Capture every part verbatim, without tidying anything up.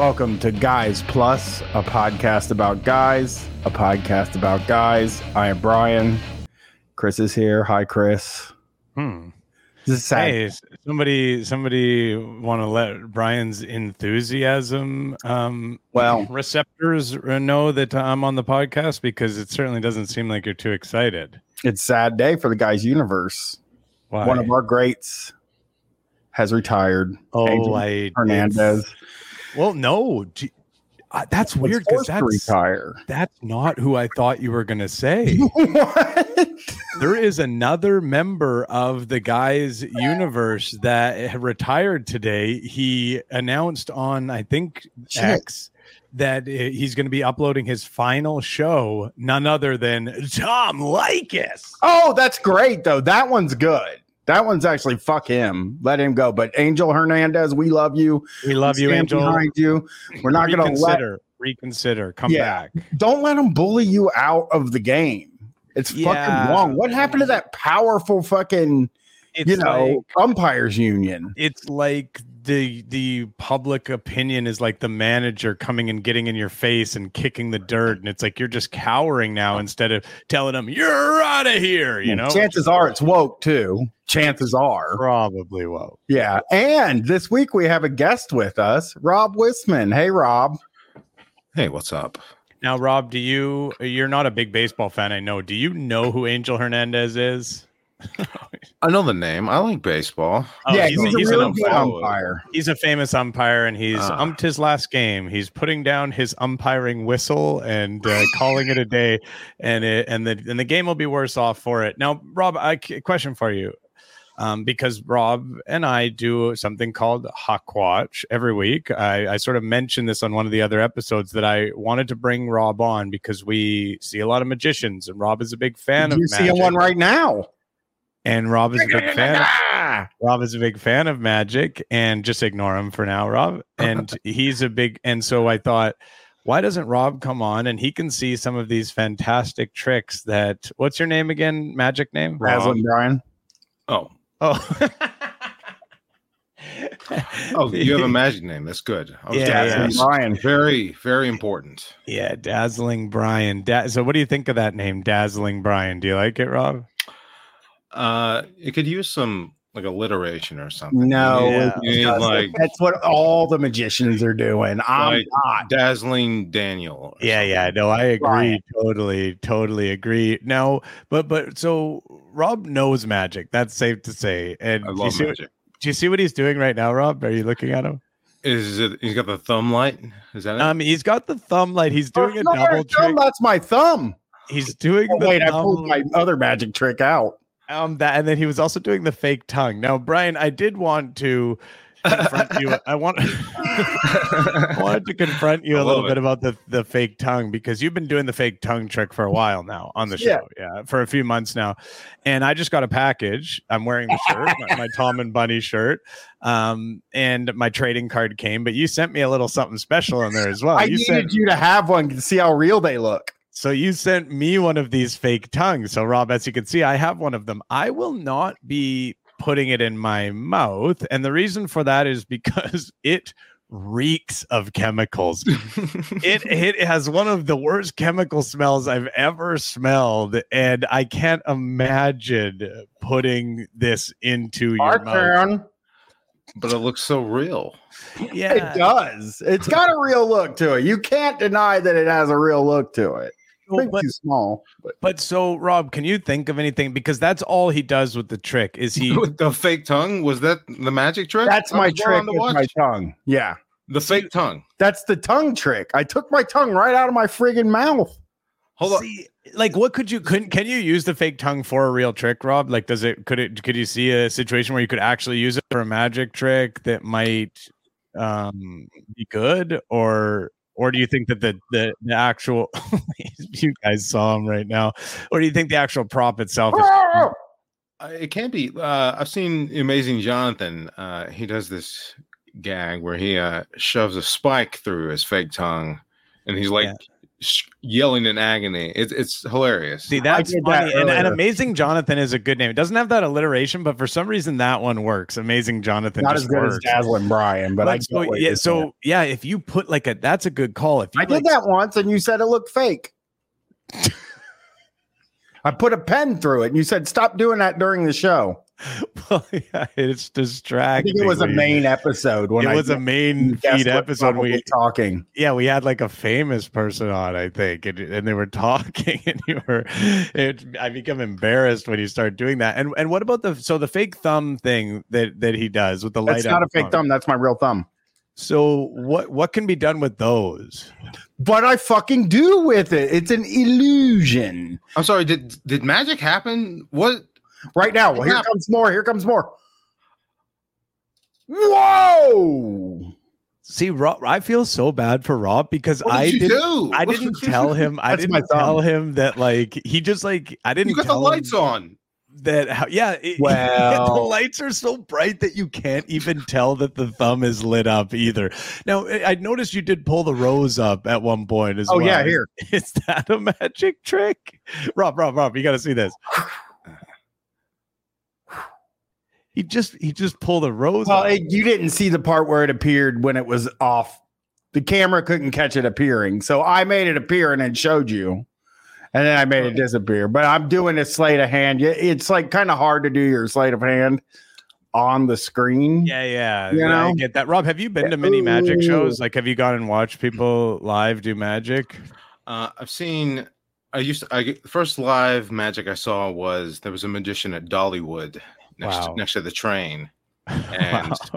Welcome to Guys Plus, a podcast about guys, a podcast about guys. I am Brian. Chris is here. Hi, Chris. Hmm. This is sad. Hey, somebody, somebody want to let Brian's enthusiasm um, Well, receptors know that I'm on the podcast, because it certainly doesn't seem like you're too excited. it's a sad day for the Guys universe. Why? One of our greats has retired. oh, Angel I Hernandez. Well, no, gee, uh, that's was weird, because forced to that's retire. that's not who I thought you were going to say. What? There is another member of the Guys universe that retired today. He announced on, I think, Shit. X that he's going to be uploading his final show, none other than Tom Likas. Oh, that's great, though. That one's good. That one's actually, fuck him. Let him go. But Angel Hernandez, we love you. We love you, Stand Angel. behind you. We're not going to let... Reconsider. Reconsider. Come Yeah. back. Don't let them bully you out of the game. It's Yeah. fucking wrong. What happened to that powerful fucking, It's you know, like, umpires union? it's like the the public opinion is like the manager coming and getting in your face and kicking the dirt, and it's like you're just cowering now instead of telling them you're out of here. You know, Chances are it's woke too. Chances are. probably won't. Yeah. And this week we have a guest with us, Rob Wisman. Hey, Rob. Hey, what's up? Now, Rob, do you? You're not a big baseball fan, I know. Do you know who Angel Hernandez is? I know the name. I like baseball. Oh, yeah, he's, he's, he's a an really good umpire. umpire. He's a famous umpire, and he's Ah. umped his last game. He's putting down his umpiring whistle and uh, calling it a day, and it, and the and the game will be worse off for it. Now, Rob, I a question for you, um, because Rob and I do something called Hawk Watch every week. I, I sort of mentioned this on one of the other episodes that I wanted to bring Rob on because we see a lot of magicians, and Rob is a big fan of You see magic. one right now. And Rob is a big fan. Of, Rob is a big fan of magic, and just ignore him for now, Rob. And he's a big, and so I thought, why doesn't Rob come on and he can see some of these fantastic tricks that, what's your name again? Magic name? Aslan Brian. Oh, Oh. oh, you have a magic name. That's good. I was Yeah, gonna yeah. say, Brian. Very, very important. Yeah, Dazzling Brian. Da- so what do you think of that name, Dazzling Brian? Do you like it, Rob? Uh, it could use some like alliteration or something. No, Yeah. you need, you need, like that's what all the magicians are doing. I'm like not. dazzling Daniel. or Yeah, something. yeah, no, I agree. Brian. Totally, totally agree. Now, but but so Rob knows magic. That's safe to say. And I do you love see what- magic. do you see what he's doing right now, Rob? Are you looking at him? Is it? He's got the thumb light. Is that it? Um, he's got the thumb light. He's doing a That's not my double thumb, trick. That's my thumb. He's doing Oh, the wait, I thumb, pulled my other magic trick out. um that, and then he was also doing the fake tongue. Now, Brian, I did want to confront you. I want I wanted to confront you I a little love bit it. about the the fake tongue, because you've been doing the fake tongue trick for a while now on the Yeah. show. Yeah, for a few months now. And I just got a package. I'm wearing the shirt, my, my Tom and Bunny shirt. Um, and my trading card came, but you sent me a little something special in there as well. I you needed sent you to have one to see how real they look. So you sent me one of these fake tongues. So Rob, as you can see, I have one of them. I will not be putting it in my mouth. And the reason for that is because it reeks of chemicals. it it has one of the worst chemical smells I've ever smelled. And I can't imagine putting this into your Our mouth. turn. But it looks so real. Yeah. It does. It's got a real look to it. You can't deny that it has a real look to it. I think But- too small. But But so, Rob, can you think of anything? Because that's all he does with the trick. Is he? With the fake tongue, was that the magic trick? that's I my was trick wrong to with watch. my tongue. Yeah. The fake tongue. That's the tongue trick. I took my tongue right out of my friggin' mouth. Hold on. See, like, what could you couldn't? Can you use the fake tongue for a real trick, Rob? Like, does it? Could it? Could you see a situation where you could actually use it for a magic trick that might um, be good, or or do you think that the the, the actual you guys saw him right now, or do you think the actual prop itself is? Uh, it can't be. Uh, I've seen Amazing Jonathan. Uh, he does this gag where he uh, shoves a spike through his fake tongue, and he's like Yeah. sh- yelling in agony. It's it's hilarious. See, that's did funny. that and, and earlier. Amazing Jonathan is a good name. It doesn't have that alliteration, but for some reason that one works. Amazing Jonathan Not just as good works. as Dazzling Brian, but, But I so, get what yeah, you're so saying. yeah, if you put like a that's a good call. If you I like, did that once, and you said it looked fake. I put a pen through it, and you said stop doing that during the show. Well, yeah, it's I distracting. think it was a We- main episode. When It I was a main guessed feed what episode. probably We talking. yeah, we had like a famous person on, I think, and, and they were talking, and you were. It, I become embarrassed when you start doing that. And and what about the so the fake thumb thing that that he does with the light? That's not a up fake thumb. That's my real thumb. So what what can be done with those? What I fucking do with it? It's an illusion. I'm sorry. Did did magic happen? What? Right now, well, here Yeah. comes more. Here comes more. Whoa! See, Rob, I feel so bad for Rob because What did I you didn't. do? I didn't tell him. I That's my didn't thumb. tell him that like he just like I didn't You got the tell lights him on. that how, yeah it- Well- the lights are so bright that you can't even tell that the thumb is lit up either. Now I I noticed you did pull the rose up at one point as Oh well. yeah, here. Is that a magic trick? Rob, Rob, Rob, you got to see this. He just he just pulled a rose. Well, up. it, you didn't see the part where it appeared when it was off. The camera couldn't catch it appearing, so I made it appear and then showed you, and then I made it disappear. But I'm doing a sleight of hand. Yeah, it's like kind of hard to do your sleight of hand on the screen. Yeah, yeah. You I know? get that. Rob, have you been to many magic Ooh. shows? Like, have you gone and watched people live do magic? Uh, I've seen. I used to. I get- the first live magic I saw was there was a magician at Dollywood next Wow. to, next to the train, and Wow.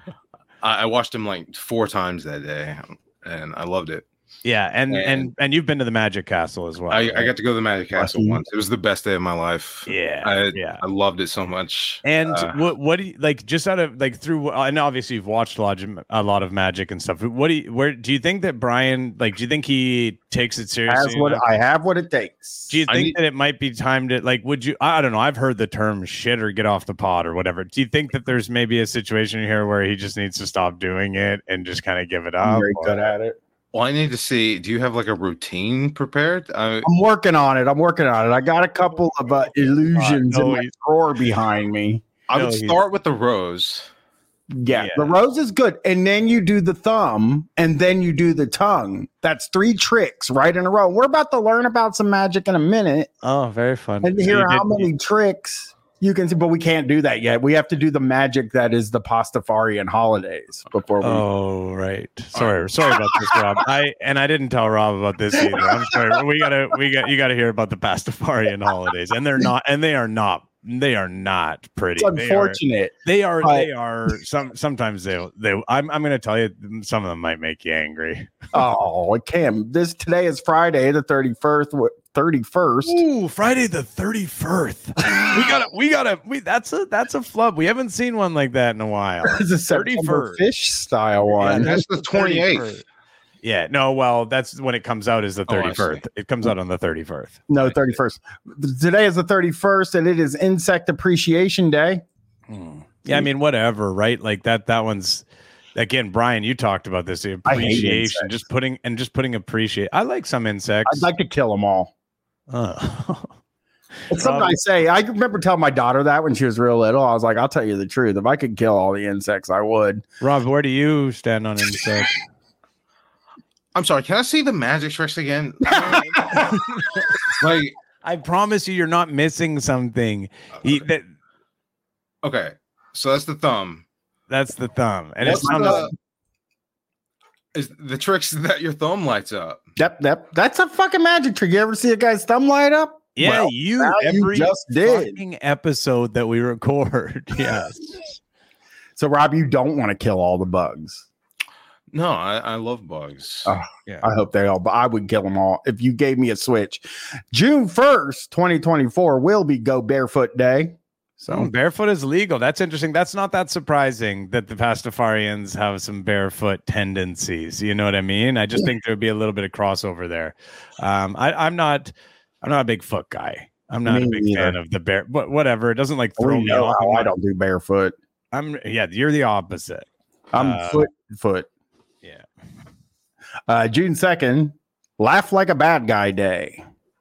I, I watched him like four times that day, and I loved it. Yeah, and, and And- and you've been to the Magic Castle as well. I, right? I got to go to the Magic Castle Awesome. once. It was the best day of my life. yeah, I, yeah. I loved it so much. And Uh, what what do you like? Just out of like through, and obviously you've watched a lot of a lot of magic and stuff. What do you where do you think that Brian like? Do you think he takes it seriously? Has what enough? I have what it takes. Do you I think need- that it might be time to like? Would you? I don't know. I've heard the term "shit" or "get off the pot" or whatever. Do you think that there's maybe a situation here where he just needs to stop doing it and just kind of give it I'm up? very or- good at it. well, I need to see. Do you have like a routine prepared? I, I'm working on it. I'm working on it. I got a couple of uh, illusions Uh, no, in my he's- drawer behind me. I No, would he's- start with the rose. Yeah, Yeah. the rose is good. And then you do the thumb and then you do the tongue. That's three tricks right in a row. We're about to learn about some magic in a minute Oh, very fun. and So hear you how did- many tricks you can see, but we can't do that yet. We have to do the magic that is the Pastafarian holidays before we. Oh, right. Sorry, sorry about this, Rob. I and I didn't tell Rob about this either. I'm sorry. We gotta, we got, you gotta hear about the Pastafarian holidays, and they're not, and they are not, they are not pretty. It's They are, unfortunate. they are, but- they are. Some sometimes they, they. I'm, I'm gonna tell you, some of them might make you angry. Oh, it can. This today is Friday, the thirty-first. thirty-first. Ooh, Friday the thirty-first. we gotta, we gotta, we. That's a, that's a flub. We haven't seen one like that in a while. It's a September thirty-first. fish style one. Yeah, That's the twenty-eighth. thirty-first. Yeah, no, well, that's when it comes out is the Oh, I see. thirty-first. It comes out on the thirty-first. No, thirty-first. Today is the thirty-first, and it is Insect Appreciation Day. Yeah, I mean, whatever, right? Like that. That one's again, Brian. You talked about this the I hate appreciation, insects. just putting and just putting appreciate. I like some insects. I'd like to kill them all. Uh, It's something I say. I remember telling my daughter that when she was real little. I was like, I'll tell you the truth. If I could kill all the insects, I would. Rob, where do you stand on insects? I'm sorry. Can I see the magic tricks again? like, I promise you, you're not missing something. He, that, okay, so that's the thumb. that's the thumb, and What's it's not. the, is the tricks that your thumb lights up? Yep, yep. That's a fucking magic trick. You ever see a guy's thumb light up? Yeah, Well, you now you every just did. fucking episode that we record. Yes. So, Rob, you don't want to kill all the bugs. No, I, I love bugs. Oh, Yeah. I hope they all, but I would kill them all if you gave me a switch. June first, twenty twenty-four will be Go Barefoot Day. So, Oh, barefoot is legal. That's interesting. That's not that surprising that the Pastafarians have some barefoot tendencies. You know what I mean? I just think there'd be a little bit of crossover there. Um, I, I'm not. I'm not a big foot guy. I'm not Me a big neither. fan of the bear. But whatever. It doesn't like throw we me know off. how I'm I not- don't do barefoot. I'm yeah. You're the opposite. I'm Uh, foot foot. Yeah. Uh, June second, Laugh Like a Bad Guy Day.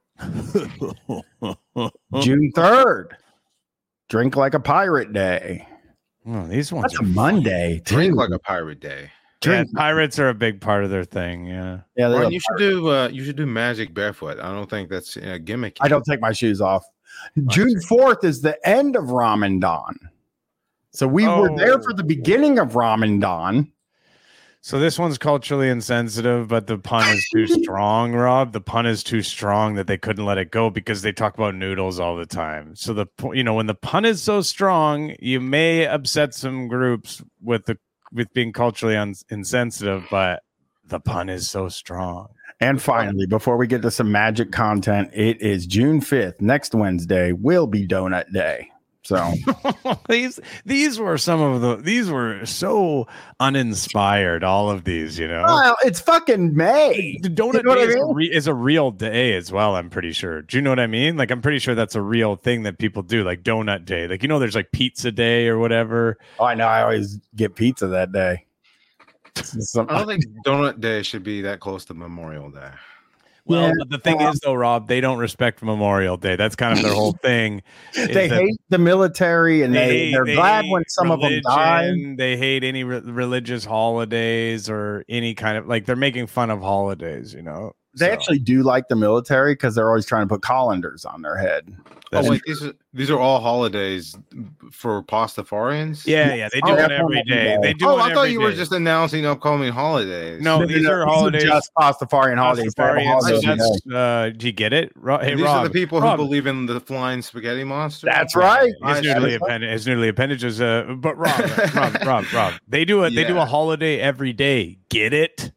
June third, Drink Like a Pirate Day. Oh, these ones That's are a Monday. Too. Drink Like a Pirate Day. Yeah, pirates are a big part of their thing. Yeah, yeah. Ryan, you should do uh, you should do Magic barefoot. I don't think that's a gimmick. I don't take my shoes off. June fourth is the end of Ramadan, so we oh. were there for the beginning of Ramadan. So this one's culturally insensitive, but the pun is too strong, Rob. The pun is too strong that they couldn't let it go because they talk about noodles all the time. So the you know when the pun is so strong, you may upset some groups with the with being culturally un- insensitive, but the pun is so strong. And finally, before we get to some magic content, it is June fifth. Next Wednesday will be Donut Day. So these these were some of the these were so uninspired. All of these, you know. Well, it's fucking May. The Donut you know Day I mean? is, a re- is a real day as well. I'm pretty sure. Do you know what I mean? Like I'm pretty sure that's a real thing that people do. Like Donut Day. Like you know, there's like Pizza Day or whatever. Oh, I know. I always get pizza that day. Some, I don't think Donut Day should be that close to Memorial Day. Well, yeah. but the thing is, though, Rob, they don't respect Memorial Day. That's kind of their whole thing. They hate the military, and they, they they're they glad when some religion, of them die. They hate any re- religious holidays or any kind of like they're making fun of holidays. You know, they so. actually do like the military because they're always trying to put colanders on their head. That's oh wait, these are these are all holidays for Pastafarians? Yeah, yeah, they do oh, it every day. They do. Oh, it I thought you day. were just announcing upcoming holidays. No, no these no, are these holidays. Are just Pastafarian holidays. Pastafarians. That's, uh, do you get it? Ro- hey, these Rob, are the people Rob. who believe in the flying spaghetti monster. That's right. His noodly appendage. His noodly appendage is uh, but Rob, Rob, Rob, Rob. They do it. Yeah. They do a holiday every day. Get it?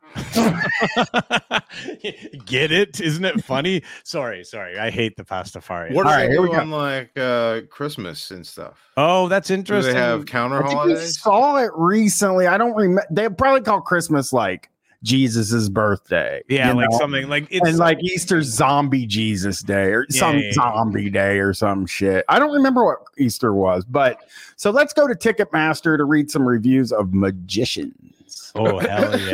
Get it? Isn't it funny? Sorry, sorry. I hate the Pastafarians. What are they right, doing like uh, Christmas and stuff? Oh, that's interesting. Do they have counter I think holidays? We saw it recently. I don't remember. They probably call Christmas like Jesus's birthday. Yeah, like know? something like it's and like Easter zombie Jesus Day or yeah, some yeah, zombie yeah. day or some shit. I don't remember what Easter was, but so let's go to Ticketmaster to read some reviews of Magicians. Oh hell yeah!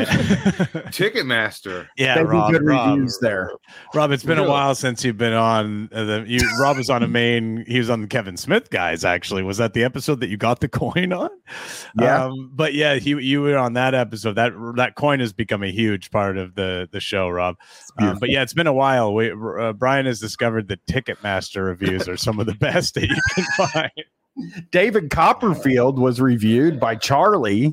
Ticketmaster. Yeah, they Rob, good Rob, reviews there. Rob, it's been really? a while since you've been on uh, the. You, Rob was on a main. He was on the Kevin Smith guys. Actually, was that the episode that you got the coin on? Yeah, um, but yeah, he you were on that episode. That that coin has become a huge part of the the show, Rob. Um, but yeah, it's been a while. We, uh, Brian has discovered that Ticketmaster reviews are some of the best that you can find. David Copperfield was reviewed by Charlie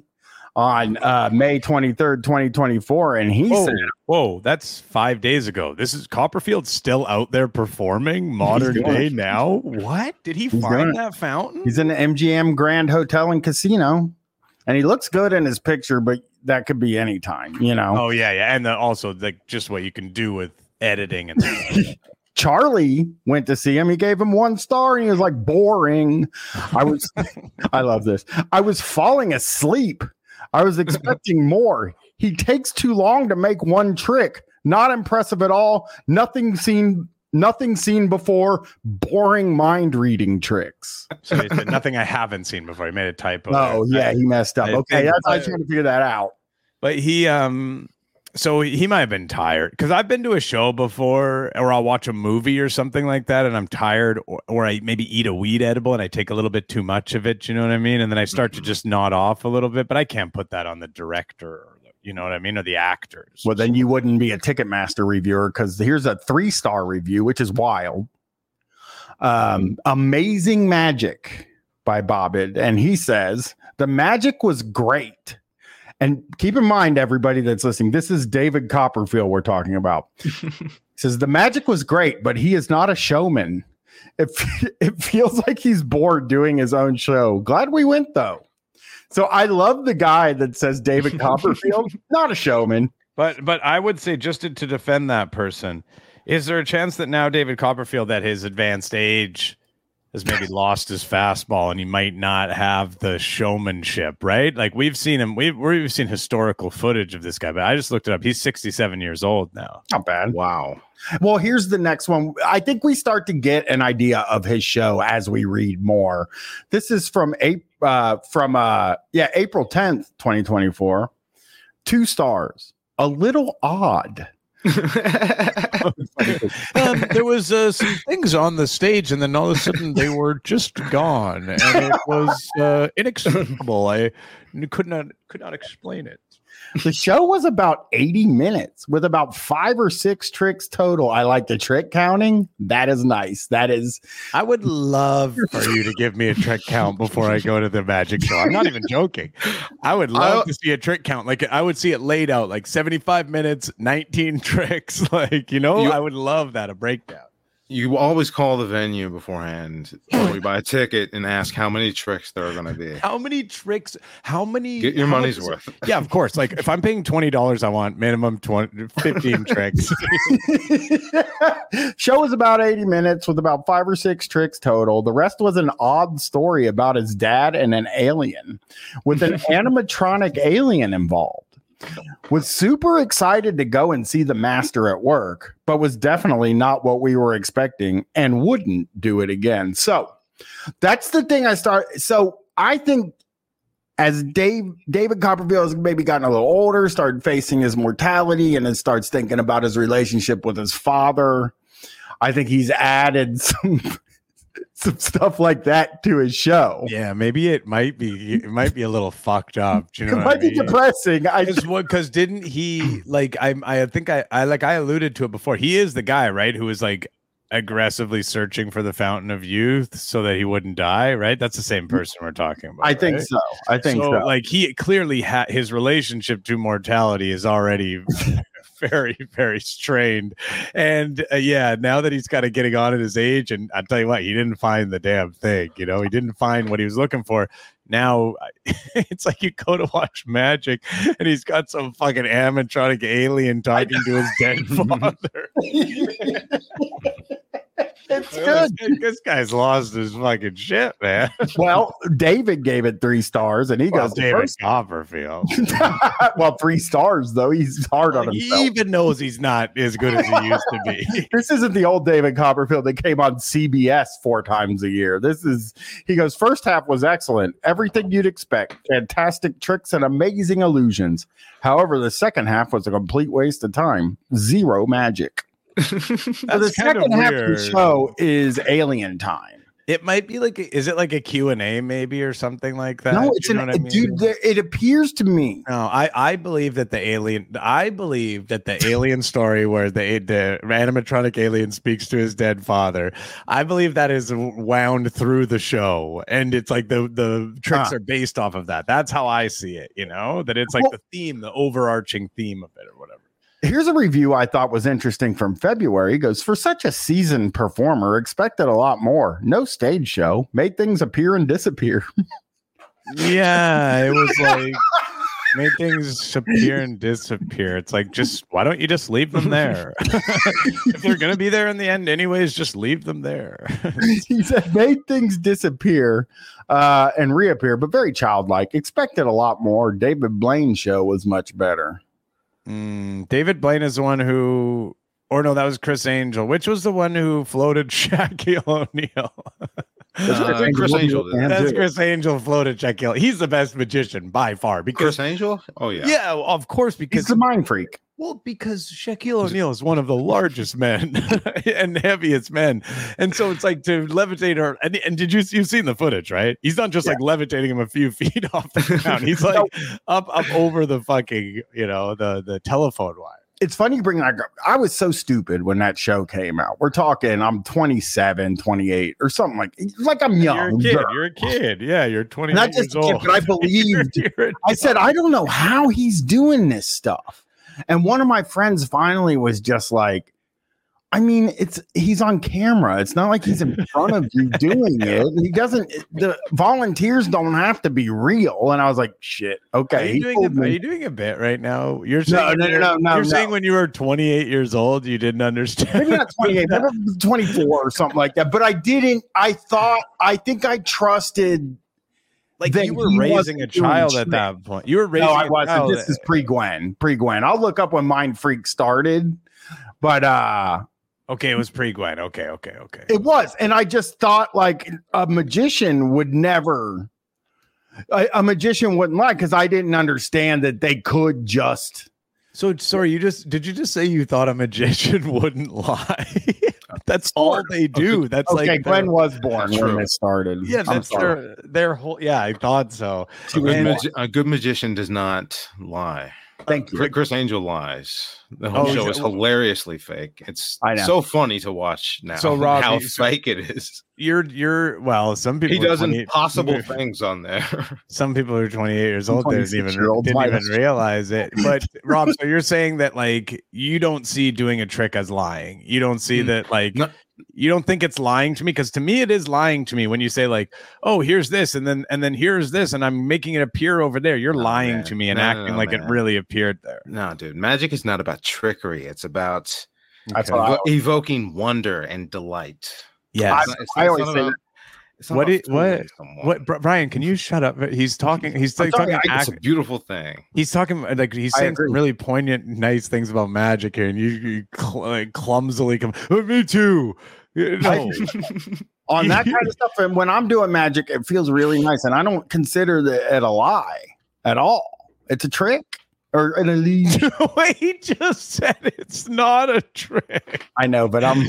on uh, May twenty-third, twenty twenty-four, and he whoa, said, whoa, that's five days ago. This is Copperfield still out there performing modern day it. now? What? Did he He's find that fountain? He's in the M G M Grand Hotel and Casino, and he looks good in his picture, but that could be any time, you know? Oh, yeah, yeah. And the, also, like, just what you can do with editing and stuff. Charlie went to see him. He gave him one star, and he was like, boring. I was, I love this. I was falling asleep. I was expecting more. He takes too long to make one trick. Not impressive at all. Nothing seen, nothing seen before. Boring mind reading tricks. So he said nothing I haven't seen before. He made a typo. Oh there. yeah, he messed up. I okay, think, that's I was trying to figure that out. But he, um, so he might have been tired because I've been to a show before, or I'll watch a movie or something like that, and I'm tired, or, or I maybe eat a weed edible and I take a little bit too much of it. You know what I mean? And then I start to just nod off a little bit, but I can't put that on the director, or the, you know what I mean, or the actors. Well, then you wouldn't be a Ticketmaster reviewer because here's a three star review, which is wild. Um, Amazing Magic by Bobbid, and he says the magic was great. And keep in mind, everybody that's listening, this is David Copperfield we're talking about. He says, the magic was great, but he is not a showman. It, it feels like he's bored doing his own show. Glad we went, though. So I love the guy that says David Copperfield, not a showman. But but I would say, just to, to defend that person, is there a chance that now David Copperfield, at his advanced age, has maybe lost his fastball and he might not have the showmanship, right? Like we've seen him, we've, we've seen historical footage of this guy, but I just looked it up. He's sixty-seven years old now. Not bad. Wow. Well, here's the next one. I think we start to get an idea of his show as we read more. This is from April, uh, from uh, yeah, April tenth, twenty twenty-four. Two stars. A little odd. um, there was uh, some things on the stage, and then all of a sudden they were just gone, and it was uh, inexplicable. I could not could not explain it. The show was about eighty minutes with about five or six tricks total. I like the trick counting. That is nice. That is. I would love for you to give me a trick count before I go to the magic show. I'm not even joking. I would love I'll, to see a trick count. Like I would see it laid out like seventy-five minutes, nineteen tricks. Like, you know, you, I would love that, a breakdown. You always call the venue beforehand when we buy a ticket and ask how many tricks there are going to be. How many tricks? How many? Get your money's worth. Yeah, of course. Like if I'm paying twenty dollars, I want minimum twenty, fifteen tricks. Show was about eighty minutes with about five or six tricks total. The rest was an odd story about his dad and an alien with an animatronic alien involved. Was super excited to go and see the master at work, but was definitely not what we were expecting and wouldn't do it again. So that's the thing I start. So I think as Dave, David Copperfield has maybe gotten a little older, started facing his mortality and then starts thinking about his relationship with his father. I think he's added some some stuff like that to his show. Yeah, maybe it might be it might be a little fucked up. Do you know it what might I mean? be depressing. I just what because didn't he like I I think I I like I alluded to it before. He is the guy, right, who was like aggressively searching for the fountain of youth so that he wouldn't die, right? That's the same person we're talking about. I think right? so. I think so. so. Like he clearly had his relationship to mortality is already very, very strained. And uh, yeah, now that he's kind of getting on at his age, and I'll tell you what, he didn't find the damn thing, you know, he didn't find what he was looking for. Now it's like you go to watch magic and he's got some fucking animatronic alien talking to his dead father. It's good. This, this guy's lost his fucking shit, man. Well, David gave it three stars, and he well, goes, David first. Copperfield. Well, three stars though. He's hard on himself. He even knows he's not as good as he used to be. This isn't the old David Copperfield that came on C B S four times a year. This is. He goes, first half was excellent, everything you'd expect, fantastic tricks and amazing illusions. However, the second half was a complete waste of time. Zero magic. So the second half of the show is alien time. It might be like, is it like a Q and A maybe or something like that? No, it's you an, know I mean? dude. There, it appears to me. No, I, I believe that the alien. I believe that the alien story where the the animatronic alien speaks to his dead father. I believe that is wound through the show, and it's like the the tricks huh. are based off of that. That's how I see it. You know, that it's like well, the theme, the overarching theme of it, or whatever. Here's a review I thought was interesting from February. He goes, for such a seasoned performer, expected a lot more. No stage show, made things appear and disappear. Yeah, it was like made things appear and disappear. It's like, just why don't you just leave them there? If they're gonna be there in the end anyways, just leave them there. He said made things disappear uh, and reappear, but very childlike. Expected a lot more. David Blaine's show was much better. Mm, David Blaine is the one who, or no, that was Chris Angel. Which was the one who floated Shaquille O'Neal? Uh, Chris Angel. That's Chris Angel floated Shaquille. He's the best magician by far. Because Chris Angel? Oh yeah, yeah, of course. Because he's the mind freak. Well, because Shaquille O'Neal is one of the largest men and heaviest men, and so it's like to levitate her. And, and did you you've seen the footage, right? He's not just yeah. like levitating him a few feet off the ground. He's like up up over the fucking you know the the telephone wire. It's funny you bring that up. I was so stupid when that show came out. We're talking, I'm twenty-seven, twenty-eight or something like like I'm young. You're a kid. You're a kid. Yeah, you're twenty-eight Not just years old. Kid, but I believed. you're, you're I said, I don't know how he's doing this stuff. And one of my friends finally was just like, I mean, it's he's on camera. It's not like he's in front of you doing it. He doesn't, the volunteers don't have to be real. And I was like, shit, okay. Are you, doing a, are you doing a bit right now? You're saying, no, no, no, no, no. You're no. saying when you were twenty-eight years old, you didn't understand. Maybe not twenty-eight, maybe twenty-four or something like that. But I didn't, I thought, I think I trusted. Like you were raising a child at that point. You were raising. No, I a wasn't. child This is pre-Gwen. Pre-Gwen. I'll look up when Mind Freak started, but uh, okay, it was pre-Gwen. Okay, okay, okay. It was, and I just thought like a magician would never. A, a magician wouldn't lie because I didn't understand that they could just So sorry, you just did you just say you thought a magician wouldn't lie? That's all they do. That's okay, like Glenn was born That's when true. it started. yeah, I'm that's sorry. their their whole yeah, I thought so. A good, And- magi- a good magician does not lie. Thank you. Chris, Chris Angel lies. The whole Oh, show yeah. is hilariously fake. It's I know. so funny to watch now. So, Rob, how you- so- fake it is. You're you're well, some people He are does twenty impossible things on there. Some people are twenty-eight years old didn't even twenty-six-year-olds didn't might even have- realize it. But Rob, so you're saying that like you don't see doing a trick as lying. You don't see Mm. that like No. you don't think it's lying to me because to me it is lying to me when you say like, oh, here's this and then and then here's this and I'm making it appear over there. You're No, lying man. to me and No, no, acting no, like it man. really appeared there. No, dude, magic is not about trickery. It's about That's Okay. what I- evo- evoking wonder and delight. Yes. It's not- it's- I it's always not say about- that. it's not What about do you- what- fooling someone. What Bri- Brian? Can you shut up? He's talking. He's I'm like, sorry, talking. I- It's Act, a beautiful thing. he's talking like he's I saying some agree. really poignant, nice things about magic here, and you, you cl- like, clumsily come. "Oh, me too. You know, On that kind of stuff, and when I'm doing magic, it feels really nice, and I don't consider that it a lie at all. It's a trick or an illusion. Wait, he just said it's not a trick. I know, but I'm.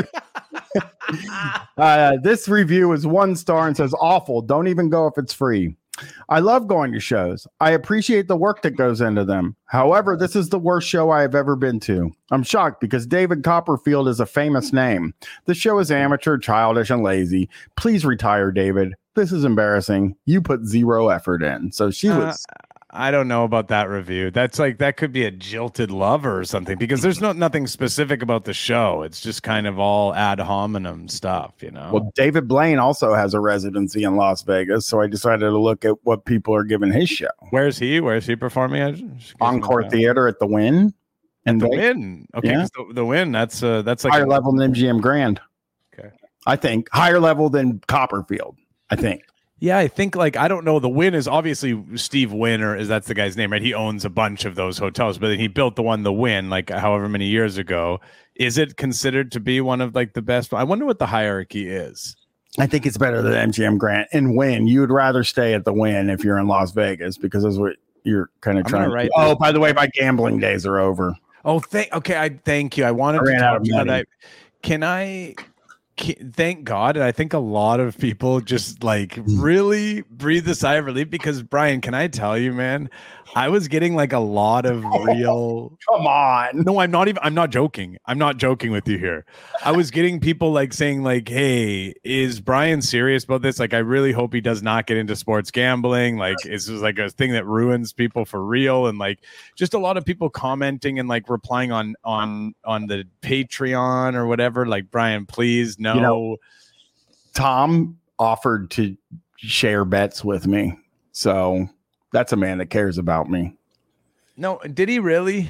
uh, this review is one star and says awful. Don't even go if it's free. I love going to shows. I appreciate the work that goes into them. However, this is the worst show I have ever been to. I'm shocked because David Copperfield is a famous name. The show is amateur, childish, and lazy. Please retire, David. This is embarrassing. You put zero effort in. So she was. Uh, I don't know about that review. That's like that could be a jilted lover or something because there's no nothing specific about the show. It's just kind of all ad hominem stuff, you know. Well, David Blaine also has a residency in Las Vegas, so I decided to look at what people are giving his show. Where's he? Where's he performing at? Just Encore the Theater at the Win, and the the win. Okay, Yeah. 'cause the, the win. That's uh, that's like higher level than M G M Grand. Okay. I think higher level than Copperfield. I think. Yeah, I think like I don't know. The Win is obviously Steve Wynn, or is that's the guy's name, right? He owns a bunch of those hotels, but then he built the one, the Win, like however many years ago. Is it considered to be one of like the best? I wonder what the hierarchy is. I think it's better than M G M Grand. And Win, you would rather stay at the Win if you're in Las Vegas because that's what you're kind of I'm trying gonna to write do. Oh, this- by the way, my gambling days are over. Oh, thank. Okay, I thank you. I wanted I to ran out talk of to you about money. that. Can I? Can, thank God, and I think a lot of people just like really breathe a sigh of relief because Brian, can I tell you, man? I was getting like a lot of real. Come on. No, I'm not even. I'm not joking. I'm not joking with you here. I was getting people like saying like, "Hey, is Brian serious about this? Like, I really hope he does not get into sports gambling. Like, is this like a thing that ruins people for real?" And like, just a lot of people commenting and like replying on on on the Patreon or whatever. Like, Brian, please, no. You know, Tom offered to share bets with me. So that's a man that cares about me. no, did he really?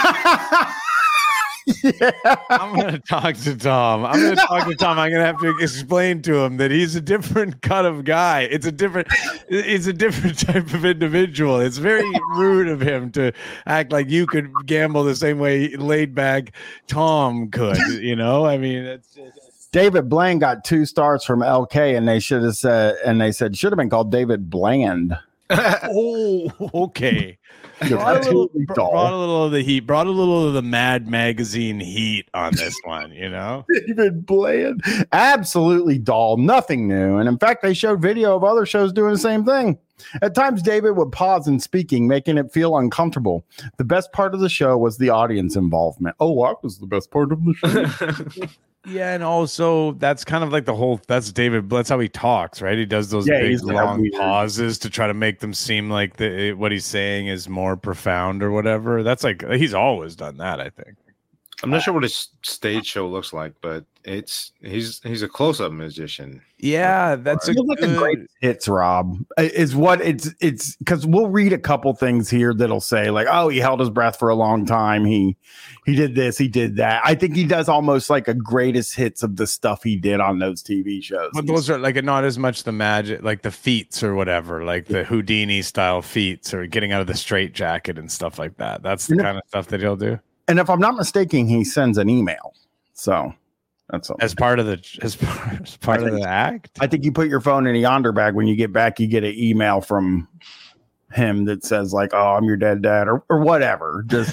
Yeah. I'm gonna talk to Tom. I'm gonna talk to Tom. I'm gonna have to explain to him that he's a different cut of guy. It's a different, it's a different type of individual. It's very rude of him to act like you could gamble the same way laid back Tom could. You know, I mean, it's just, David Blaine got two stars from L K, and they should have said, and they said should have been called David Bland. oh, okay. You're Brought a, little, too br- dull. brought a little of the heat. Brought a little of the Mad Magazine heat on this one. You know. David Bland, absolutely dull, nothing new. And in fact, they showed video of other shows doing the same thing. At times, David would pause in speaking, making it feel uncomfortable. The best part of the show was the audience involvement. Oh, that was the best part of the show. Yeah, and also that's kind of like the whole that's David. That's how he talks, right? He does those Yeah, big he's got long weird- pauses to try to make them seem like the what he's saying is more profound or whatever. That's like he's always done that, I think. I'm not sure what his stage show looks like, but it's he's he's a close-up magician. Yeah, that's a Feels like the good. great hits, Rob, is what it's it's because we'll read a couple things here that'll say like, oh, he held his breath for a long time. He he did this, he did that. I think he does almost like a greatest hits of the stuff he did on those T V shows. But those are like not as much the magic, like the feats or whatever, like the Houdini style feats or getting out of the straitjacket and stuff like that. That's the You know- kind of stuff that he'll do And if I'm not mistaken, he sends an email. So that's all. as part of the as part, as part I of think the act. I think you put your phone in a yonder bag. When you get back, you get an email from him that says like, "Oh, I'm your dead dad," or, or whatever. Just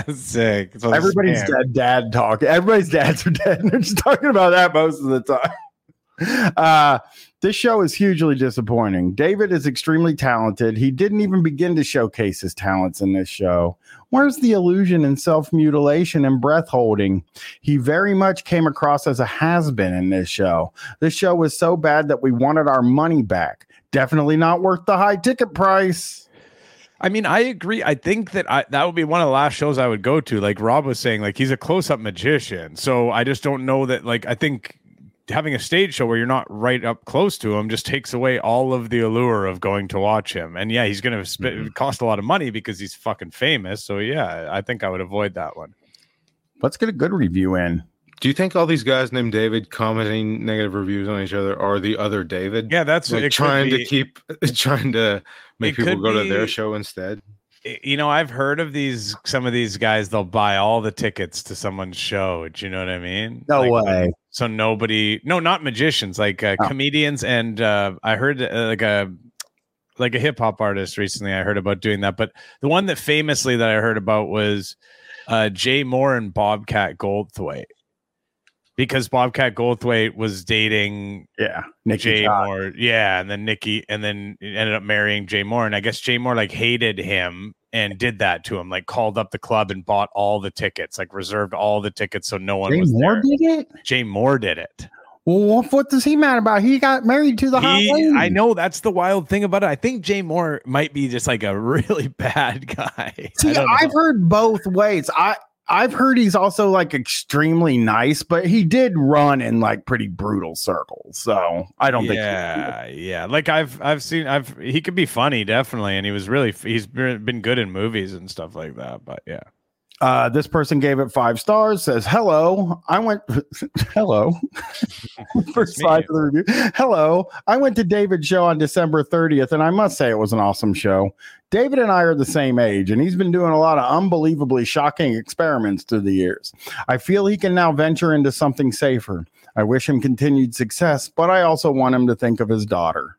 sick. So everybody's dead dad talk. Everybody's dads are dead. And they're just talking about that most of the time. Uh, this show is hugely disappointing. David is extremely talented. He didn't even begin to showcase his talents in this show. Where's the illusion and self-mutilation and breath holding? He very much came across as a has-been in this show. This show was so bad that we wanted our money back. Definitely not worth the high ticket price. I mean, I agree. I think that I, that would be one of the last shows I would go to. Like Rob was saying, like he's a close-up magician. So I just don't know that, like, I think having a stage show where you're not right up close to him just takes away all of the allure of going to watch him. And yeah, he's going to sp- mm-hmm. cost a lot of money because he's fucking famous. So yeah, I think I would avoid that one. Let's get a good review in. Do you think all these guys named David commenting negative reviews on each other are the other David? Yeah, that's like trying to keep trying to make people go be, to their show instead. You know, I've heard of these. Some of these guys, they'll buy all the tickets to someone's show. Do you know what I mean? No like, way. So nobody, no, not magicians, like uh, oh. comedians, and uh, I heard uh, like a like a hip hop artist recently. I heard about doing that, but the one that famously that I heard about was uh, Jay Moore and Bobcat Goldthwait. Because Bobcat Goldthwait was dating yeah Nikki Jay Todd. Moore, yeah, and then Nikki, and then ended up marrying Jay Moore, and I guess Jay Moore like hated him and did that to him, like called up the club and bought all the tickets, like reserved all the tickets so no one Jay was Moore there. did it. Jay Moore did it. Well, what, what does he mad about? He got married to the hot lady. I know, that's the wild thing about it. I think Jay Moore might be just like a really bad guy. See, I've heard both ways. I. I've heard he's also like extremely nice, but he did run in like pretty brutal circles. So I don't yeah, think. Yeah, yeah. Like I've I've seen I've he could be funny definitely, and he was really he's been good in movies and stuff like that. But yeah. Uh, this person gave it five stars, says, hello, I went, hello, first slide for the review. Hello, I went to David's show on December thirtieth, and I must say it was an awesome show. David and I are the same age, and he's been doing a lot of unbelievably shocking experiments through the years. I feel he can now venture into something safer. I wish him continued success, but I also want him to think of his daughter.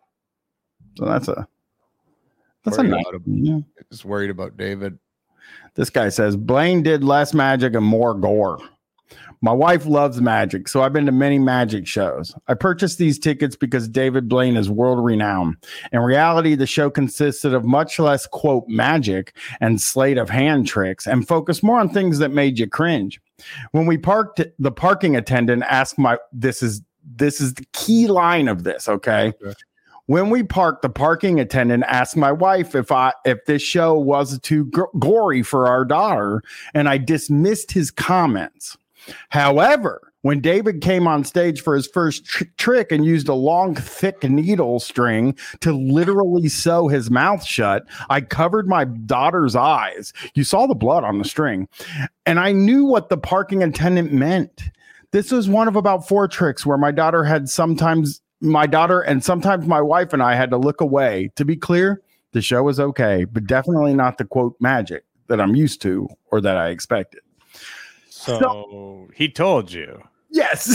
So that's a, that's worried a nice, about yeah. Just worried about David. This guy says, Blaine did less magic and more gore. My wife loves magic, so I've been to many magic shows. I purchased these tickets because David Blaine is world renowned. In reality, the show consisted of much less, quote, magic and sleight of hand tricks and focused more on things that made you cringe. When we parked, the parking attendant asked my, this is, this is the key line of this, okay? okay. When we parked, the parking attendant asked my wife if I if this show was too g- gory for our daughter, and I dismissed his comments. However, when David came on stage for his first tr- trick and used a long, thick needle string to literally sew his mouth shut, I covered my daughter's eyes. You saw the blood on the string, and I knew what the parking attendant meant. This was one of about four tricks where my daughter had sometimes. My daughter and sometimes my wife and I had to look away. To be clear, the show was okay, but definitely not the quote magic that I'm used to or that I expected. So, so he told you. Yes.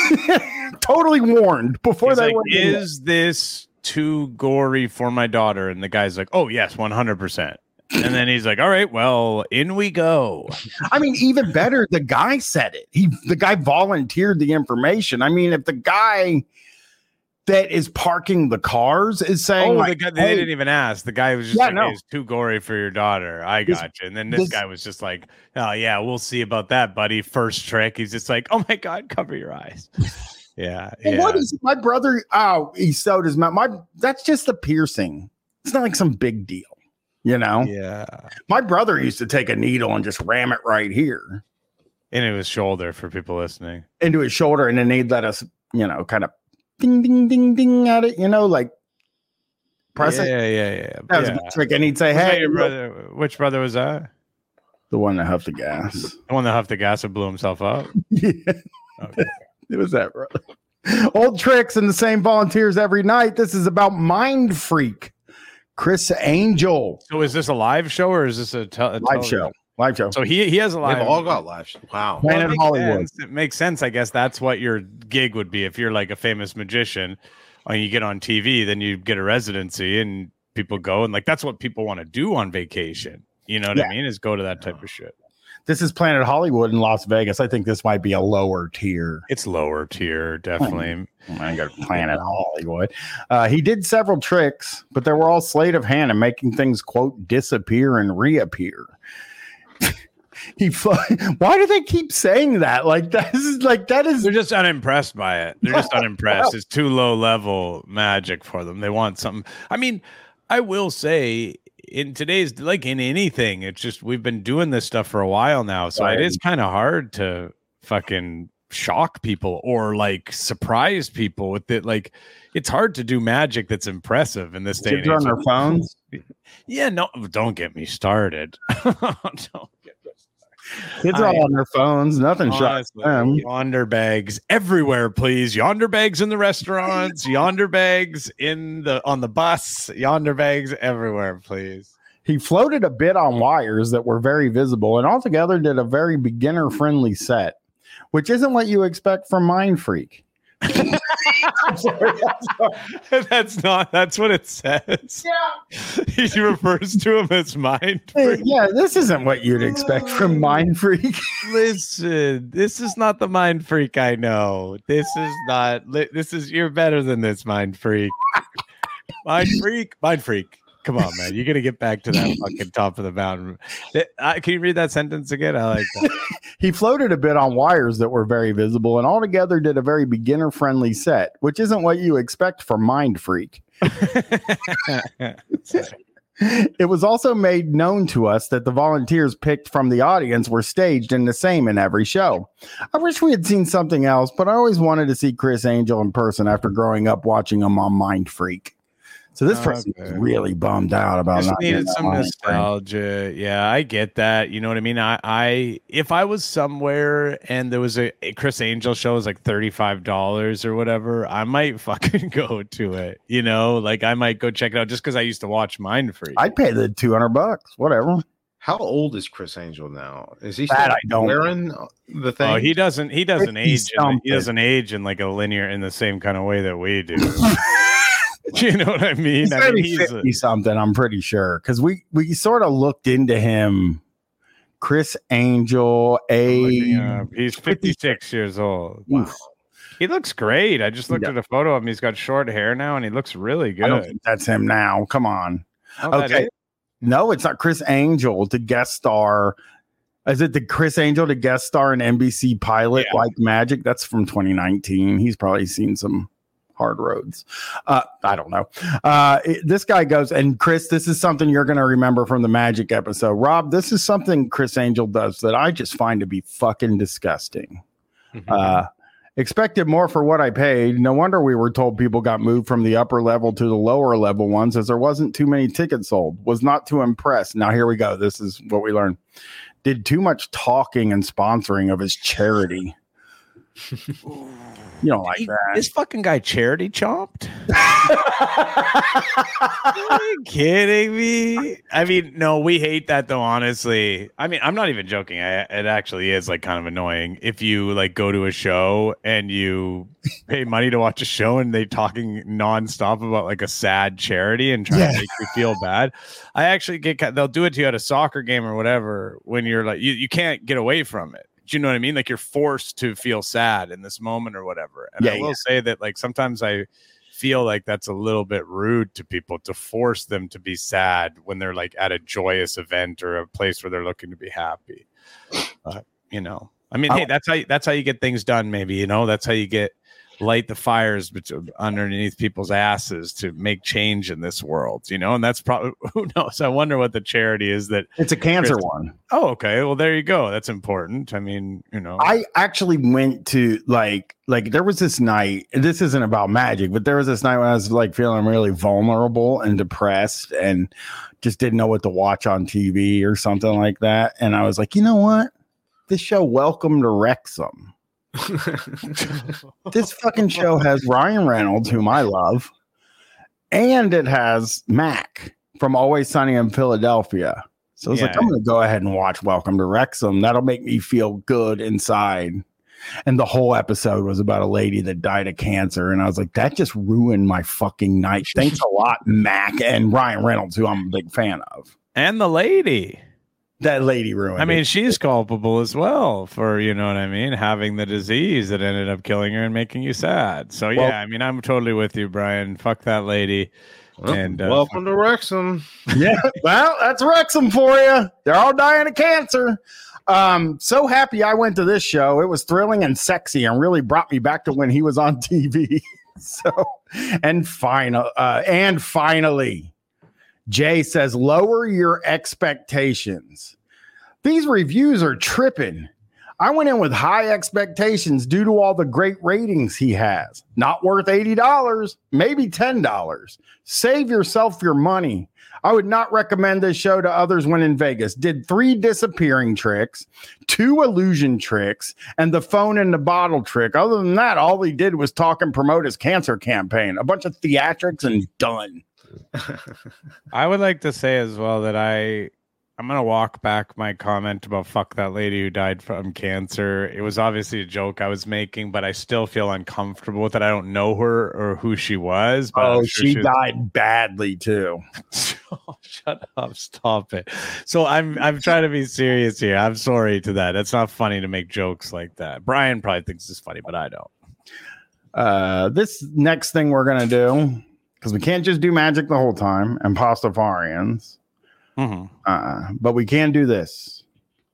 Totally warned before He's they like, went is this too gory for my daughter? And the guy's like, oh, yes, one hundred percent. And then he's like, all right, well, in we go. I mean, even better, the guy said it. He the guy volunteered the information. I mean, if the guy that is parking the cars is saying, oh, like, the guy, they hey, didn't even ask. The guy was just yeah, like, no. hey, it's too gory for your daughter. I This- got you. And then this, this- guy was just like, oh, yeah, we'll see about that, buddy. First trick. He's just like, oh, my God, cover your eyes. Yeah. Well, yeah. what is my brother? Oh, he sewed his mouth. My that's just a piercing. It's not like some big deal, you know. Yeah. My brother used to take a needle and just ram it right here Into his shoulder for people listening. into his shoulder, and then he'd let us, you know, kind of ding, ding, ding, ding at it, you know, like press yeah, it. Yeah, yeah, yeah. That was yeah. a good trick, and he'd say, Was that "Hey, your look," brother, which brother was that? the one that huffed the gas." The one that huffed the gas and blew himself up? Yeah, Okay. it was that brother. Old tricks and the same volunteers every night. This is about Mind Freak, Chris Angel. So is this a live show or is this a, te- a Live television? show. Live show. So he he has a live. They've all got live. Wow. Planet Well, it makes Hollywood. sense. It makes sense. I guess that's what your gig would be if you're like a famous magician and you get on T V, then you get a residency and people go, and like that's what people want to do on vacation. You know what yeah. I mean? Is go to that type of shit. This is Planet Hollywood in Las Vegas. I think this might be a lower tier. It's lower tier, definitely. I got Planet Hollywood. Uh, he did several tricks, but they were all sleight of hand and making things, quote, disappear and reappear. he Why do they keep saying that? Like that is like that is. They're just unimpressed by it. They're just unimpressed. It's too low level magic for them. They want something. I mean, I will say. In today's, like in anything, it's just we've been doing this stuff for a while now, so right. it is kind of hard to fucking shock people or like surprise people with it. Like it's hard to do magic that's impressive in this day and age. On their phones, yeah, no, don't get me started. don't get me started. Kids are all on their phones. Nothing shocks them. Yonder bags everywhere, please. Yonder bags in the restaurants. Yonder bags in the on the bus. Yonder bags everywhere, please. He floated a bit on wires that were very visible, and altogether did a very beginner-friendly set, which isn't what you expect from Mind Freak. I'm sorry, I'm sorry. That's not. That's what it says. Yeah. He refers to him as Mind Freak. Yeah, this isn't what you'd expect from Mind Freak. Listen, this is not the Mind Freak I know. This is not. This is. You're better than this, Mind Freak. Mind Freak. Mind Freak. Come on, man. You're gonna get back to that fucking top of the mountain. Uh, can you read that sentence again? I like that. He floated a bit on wires that were very visible, and altogether did a very beginner-friendly set, which isn't what you expect from Mind Freak. It was also made known to us that the volunteers picked from the audience were staged in the same in every show. I wish we had seen something else, but I always wanted to see Criss Angel in person after growing up watching him on Mind Freak. So this person okay. was really bummed out about just not needed some nostalgia. Yeah, I get that. You know what I mean? I, I if I was somewhere and there was a, a Criss Angel show was like thirty-five dollars or whatever, I might fucking go to it. You know, like I might go check it out just because I used to watch Mind Freak. I'd pay the two hundred bucks, whatever. How old is Criss Angel now? Is he still that I don't wearing the thing? Oh, he doesn't. He doesn't age. In, he doesn't age in like a linear in the same kind of way that we do. You know what I mean? He's, I mean, he's fifty a, something, I'm pretty sure. Because we, we sort of looked into him. Criss Angel, a he's fifty-six years old. Wow. He looks great. I just looked yeah. at a photo of him. He's got short hair now, and he looks really good. I don't think that's him now. Come on. Oh, okay. No, it's not Criss Angel to guest star. Is it the Criss Angel to guest star in N B C pilot yeah. like Magic? That's from twenty nineteen. He's probably seen some hard roads. Uh, I don't know. Uh, it, this guy goes, and Chris, this is something you're going to remember from the Magic episode. Rob, this is something Criss Angel does that I just find to be fucking disgusting. Mm-hmm. Uh, expected more for what I paid. No wonder we were told people got moved from the upper level to the lower level ones as there wasn't too many tickets sold. Was not too impressed. Now here we go. This is what we learned. Did too much talking and sponsoring of his charity. You don't like he, that. This fucking guy charity chomped? Are you kidding me? I mean, no, we hate that though, honestly. I mean, I'm not even joking. I, it actually is like kind of annoying if you like go to a show and you pay money to watch a show and they talking nonstop about like a sad charity and trying yeah. to make you feel bad. I actually get, they'll do it to you at a soccer game or whatever when you're like, you, you can't get away from it. You know what I mean? Like you're forced to feel sad in this moment or whatever. And yeah, I will yeah. say that like sometimes I feel like that's a little bit rude to people to force them to be sad when they're like at a joyous event or a place where they're looking to be happy. But, you know, I mean, oh. hey, that's how you, that's how you get things done. Maybe, you know, that's how you get light the fires underneath people's asses to make change in this world, you know, and that's probably, who knows? I wonder what the charity is that it's a cancer Chris, one. Oh, okay. Well, there you go. That's important. I mean, you know, I actually went to like, like there was this night, this isn't about Magic, but there was this night when I was like feeling really vulnerable and depressed and just didn't know what to watch on T V or something like that. And I was like, you know what? This show, Welcome to Wrexham. This fucking show has Ryan Reynolds, whom I love, and it has Mac from Always Sunny in Philadelphia. So I was yeah. like, I'm going to go ahead and watch Welcome to Wrexham. That'll make me feel good inside. And the whole episode was about a lady that died of cancer. And I was like, that just ruined my fucking night. Thanks a lot, Mac and Ryan Reynolds, who I'm a big fan of. And the lady. That lady ruined I mean, it. she's culpable as well for, you know what I mean, having the disease that ended up killing her and making you sad. So, yeah, Well, I mean, I'm totally with you, Brian. Fuck that lady. Well, And uh, welcome to Wrexham. Yeah, well, that's Wrexham for you. They're all dying of cancer. Um, so happy I went to this show. It was thrilling and sexy and really brought me back to when he was on T V. So, and final, uh, and finally, Jay says, lower your expectations. These reviews are tripping. I went in with high expectations due to all the great ratings he has. Not worth eighty dollars, maybe ten dollars. Save yourself your money. I would not recommend this show to others when in Vegas. Did three disappearing tricks, two illusion tricks, and the phone in the bottle trick. Other than that, all he did was talk and promote his cancer campaign. A bunch of theatrics and done. I would like to say as well that I, I'm going to walk back my comment about fuck that lady who died from cancer. It was obviously a joke I was making, but I still feel uncomfortable with it. I don't know her or who she was. But Oh, sure she, she was- died badly too. Oh, shut up. Stop it. So I'm I'm trying to be serious here. I'm sorry to that. It's not funny to make jokes like that. Brian probably thinks it's funny, but I don't. Uh, this next thing we're going to do, because we can't just do magic the whole time and Pastafarians. Mm-hmm. Uh, but we can do this.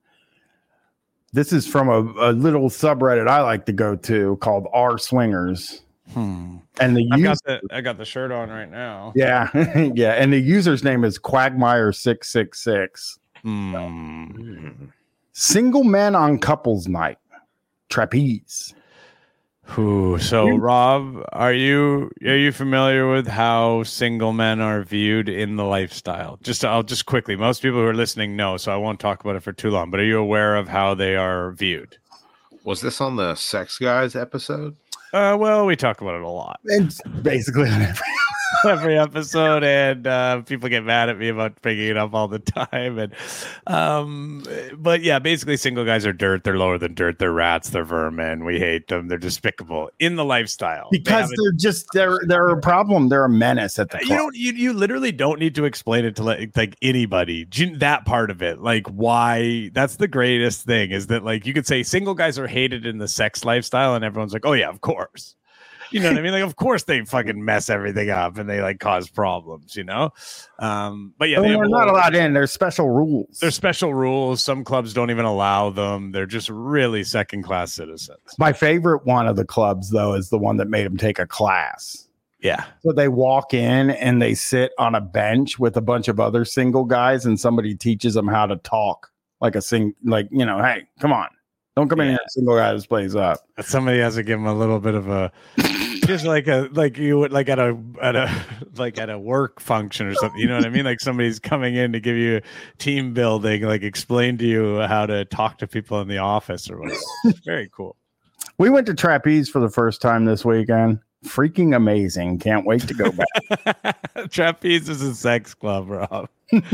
This is from a, a little subreddit I like to go to called R Swingers. Hmm. And the I've user, got the I got the shirt on right now. yeah, yeah, and the user's name is Quagmire six six six. Hmm. Single men on couples night, trapeze. Whew. So Rob, are you are you familiar with how single men are viewed in the lifestyle? Just I'll just quickly. Most people who are listening know, so I won't talk about it for too long. But are you aware of how they are viewed? Was this on the Sex Guys episode? Uh, well, we talk about it a lot. It's basically on every every episode, and uh, people get mad at me about bringing it up all the time. And um, but yeah, basically, single guys are dirt. They're lower than dirt. They're rats. They're vermin. We hate them. They're despicable in the lifestyle because they they're just they're they're a problem. They're a menace at the club. You don't. You, you literally don't need to explain it to like, like anybody. That part of it, like why. That's the greatest thing is that like you could say single guys are hated in the sex lifestyle, and everyone's like, oh yeah, of course. You know what I mean? Like, of course they fucking mess everything up and they like cause problems, you know? Um, but yeah, Oh, they they're not allowed in. There's special rules. There's special rules. Some clubs don't even allow them. They're just really second class citizens. My favorite one of the clubs, though, is the one that made them take a class. Yeah. So they walk in and they sit on a bench with a bunch of other single guys, and somebody teaches them how to talk like a sing, like, you know, hey, come on. Don't come in Yeah. here, single guy, this plays up. Somebody has to give them a little bit of a, just like a, like you would, like at a, at a, like at a work function or something. You know what I mean? Like somebody's coming in to give you team building, like explain to you how to talk to people in the office or whatever. Very cool. We went to Trapeze for the first time this weekend. Freaking amazing. Can't wait to go back. Trapeze is a sex club, Rob.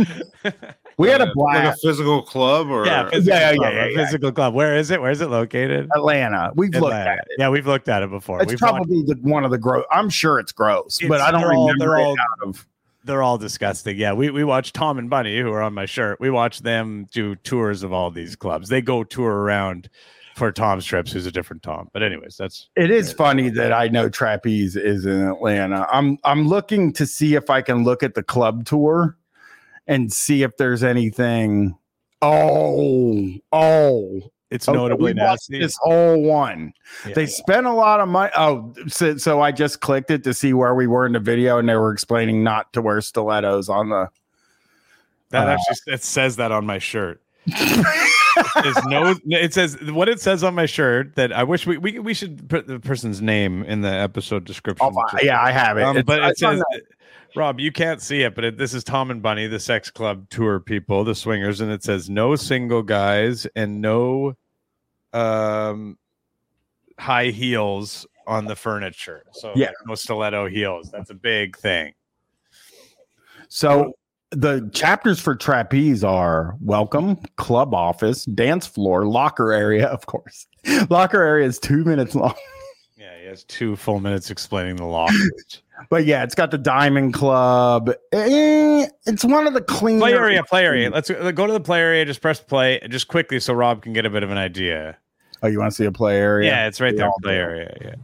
We had a Like blast. a physical club or Yeah, physical Yeah, yeah, club, yeah, a yeah. physical club. Where is it? Where is it located? Atlanta. We've looked Atlanta. at it. Yeah, we've looked at it before. It's We've watched- probably the, one of the gross. I'm sure it's gross, but It's- I don't they're all- remember they're it all- out of. they're all disgusting. Yeah, we we watched Tom and Bunny, who are on my shirt. We watched them do tours of all these clubs. They go tour around for Tom's trips, who's a different Tom. But anyways, that's It is funny that I know Trapeze is in Atlanta. I'm I'm looking to see if I can look at the club tour and see if there's anything. Oh, oh, it's okay, notably we watched nasty. this whole one. Yeah. They spent a lot of money. Oh, so, so I just clicked it to see where we were in the video, and they were explaining not to wear stilettos on the. That uh, actually it says that on my shirt. There's no. It says what it says on my shirt. That I wish we we, we should put the person's name in the episode description. Oh, yeah, I have it. Um, It's- but it it's on says, the- Rob, you can't see it, but it, this is Tom and Bunny, the sex club tour people, the swingers, and it says no single guys and no um high heels on the furniture. So Yeah. like, no stiletto heels. That's a big thing. So the chapters for trapeze are welcome, club office, dance floor, locker area. Of course, locker area is two minutes long. Yeah, he has two full minutes explaining the lockers. But yeah, it's got the Diamond Club. Eh, it's one of the cleaner play area. Play area. Let's go to the play area. Just press play, just quickly, so Rob can get a bit of an idea. Oh, you want to see a play area? Yeah, it's right We there. all Play do. area. Yeah.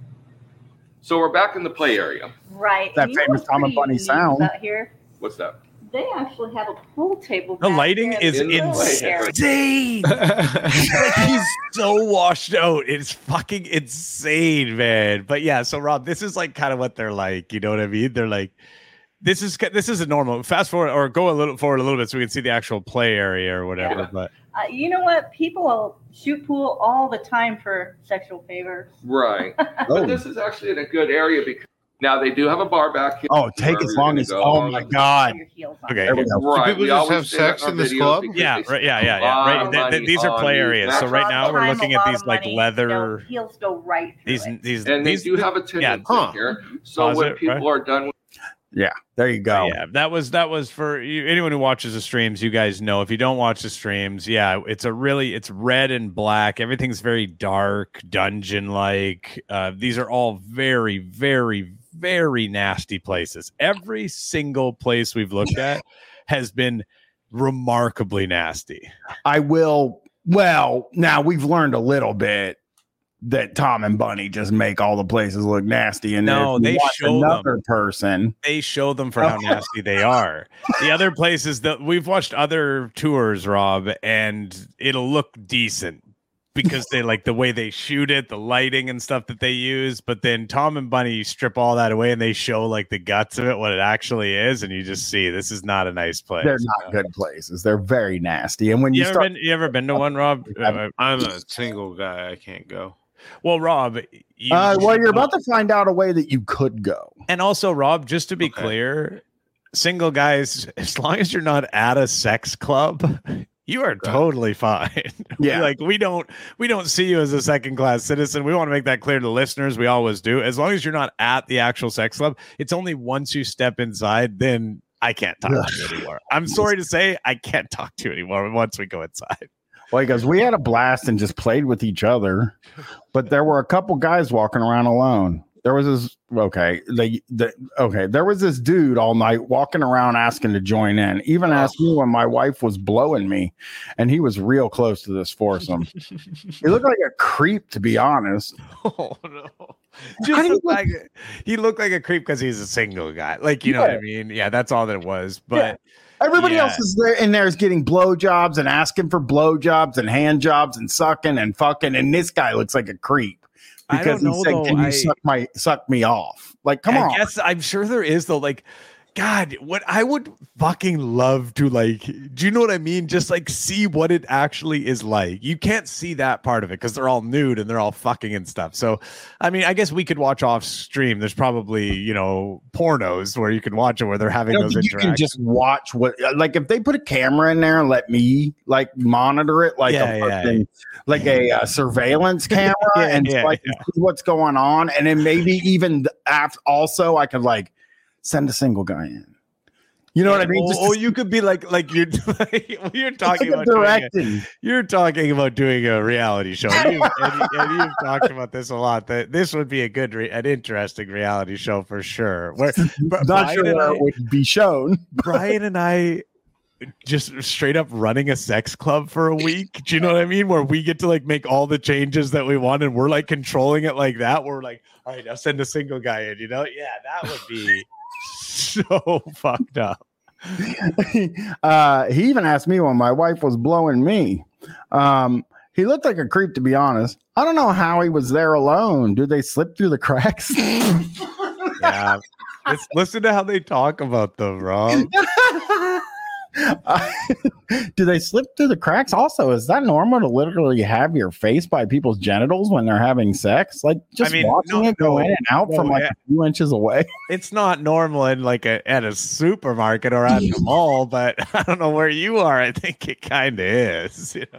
So we're back in the play area. Right. That And you know famous what's Tom and pretty Bunny unique sound. about here? What's that? They actually have a pool table. The back lighting there is in the play area. insane. Like, he's so washed out. It's fucking insane, man. But yeah, so Rob, this is like kind of what they're like. You know what I mean? They're like, this is this is a normal. Fast forward or go a little forward a little bit so we can see the actual play area or whatever. Yeah. But Uh, you know what? People shoot pool all the time for sexual favors. Right. Oh. But this is actually in a good area because now they do have a bar back here. Oh, take Wherever as you're long gonna as. go. Oh my God. Put your heels on. okay. There we go. Right. people we just always have say that sex our in this videos club? because Yeah, they right. Yeah, spend yeah, a yeah. lot Right. of Th- th- money these are on play these areas. So match right rods. now we're Time, looking a at lot these of like money, leather. You know, heels go right through These it. these And they these do have attendance huh. in here. So Pause when it, people right? are done with Yeah, there you go. Yeah, that was that was for you, anyone who watches the streams. You guys know. If you don't watch the streams, yeah, it's a really it's red and black. Everything's very dark, dungeon like. Uh, these are all very, very, very nasty places. Every single place we've looked at has been remarkably nasty. I will. Well, now we've learned a little bit that Tom and Bunny just make all the places look nasty. And No, if you they watch show another them. person. They show them for how nasty they are. The other places that we've watched other tours, Rob, and it'll look decent because they like the way they shoot it, the lighting and stuff that they use. But then Tom and Bunny strip all that away and they show like the guts of it, what it actually is, and you just see this is not a nice place. They're not good places. They're very nasty. And when you, You ever start, been? You ever been to one, Rob? Uh, I'm a single guy. I can't go. well, Rob, you, uh, well, you're about to find out a way that you could go. and also, Rob, just to be Okay. clear, single guys, as long as you're not at a sex club, you are totally fine. Yeah. like we don't we don't see you as a second class citizen. We want to make that clear to the listeners. We always do. As long as you're not at the actual sex club, it's only once you step inside, then I can't talk to you anymore. I'm sorry to say, I can't talk to you anymore once we go inside. Well, he goes, we had a blast and just played with each other, but there were a couple guys walking around alone. There was this, okay, they, the, okay, there was this dude all night walking around asking to join in, even asked me when my wife was blowing me, and he was real close to this foursome. He looked like a creep, to be honest. Oh no. How Just do you the fact that he looked like a creep because he's a single guy. Like, you know what I mean? Yeah, that's all that it was. But Everybody Yeah. else is there in there is getting blowjobs and asking for blowjobs and hand jobs and sucking and fucking, and this guy looks like a creep I because don't he know, said, though. "Can you I- suck my suck me off?" Like, come I on. guess I'm sure there is though. Like, God, what I would fucking love to like, do you know what I mean? Just like see what it actually is like. You can't see that part of it because they're all nude and they're all fucking and stuff. So, I mean, I guess we could watch off stream. There's probably, you know, pornos where you can watch it where they're having I don't those think you can interactions. just watch what, like, if they put a camera in there and let me like monitor it, like Yeah, a yeah, fucking, like a uh, surveillance camera, Yeah, and yeah, so I can yeah. see what's going on, and then maybe even after, also I could like send a single guy in. You know what I mean? Oh, Just oh, to- you could be like, like you're, you're it's talking like a about doing a, directing. you're talking about doing a reality show. You, and, and you've talked about this a lot. That this would be a good, re- an interesting reality show for sure. Where Bri- Not Brian sure and where I- it would be shown. Brian and I just straight up running a sex club for a week. Do you know what I mean? Where we get to like make all the changes that we want and we're like controlling it like that. We're like, all right, now send a single guy in, you know? Yeah, that would be so fucked up. uh, he even asked me when my wife was blowing me. Um, he looked like a creep, to be honest. I don't know how he was there alone. Did they slip through the cracks? Yeah. Let's listen to how they talk about them, Rob. Uh, do they slip through the cracks? Also, is that normal to literally have your face by people's genitals when they're having sex? Like just I mean, watching no, it go no, in and out no, from like yeah. a few inches away. It's not normal in like a at a supermarket or at the mall, but I don't know where you are. I think it kind of is, you know.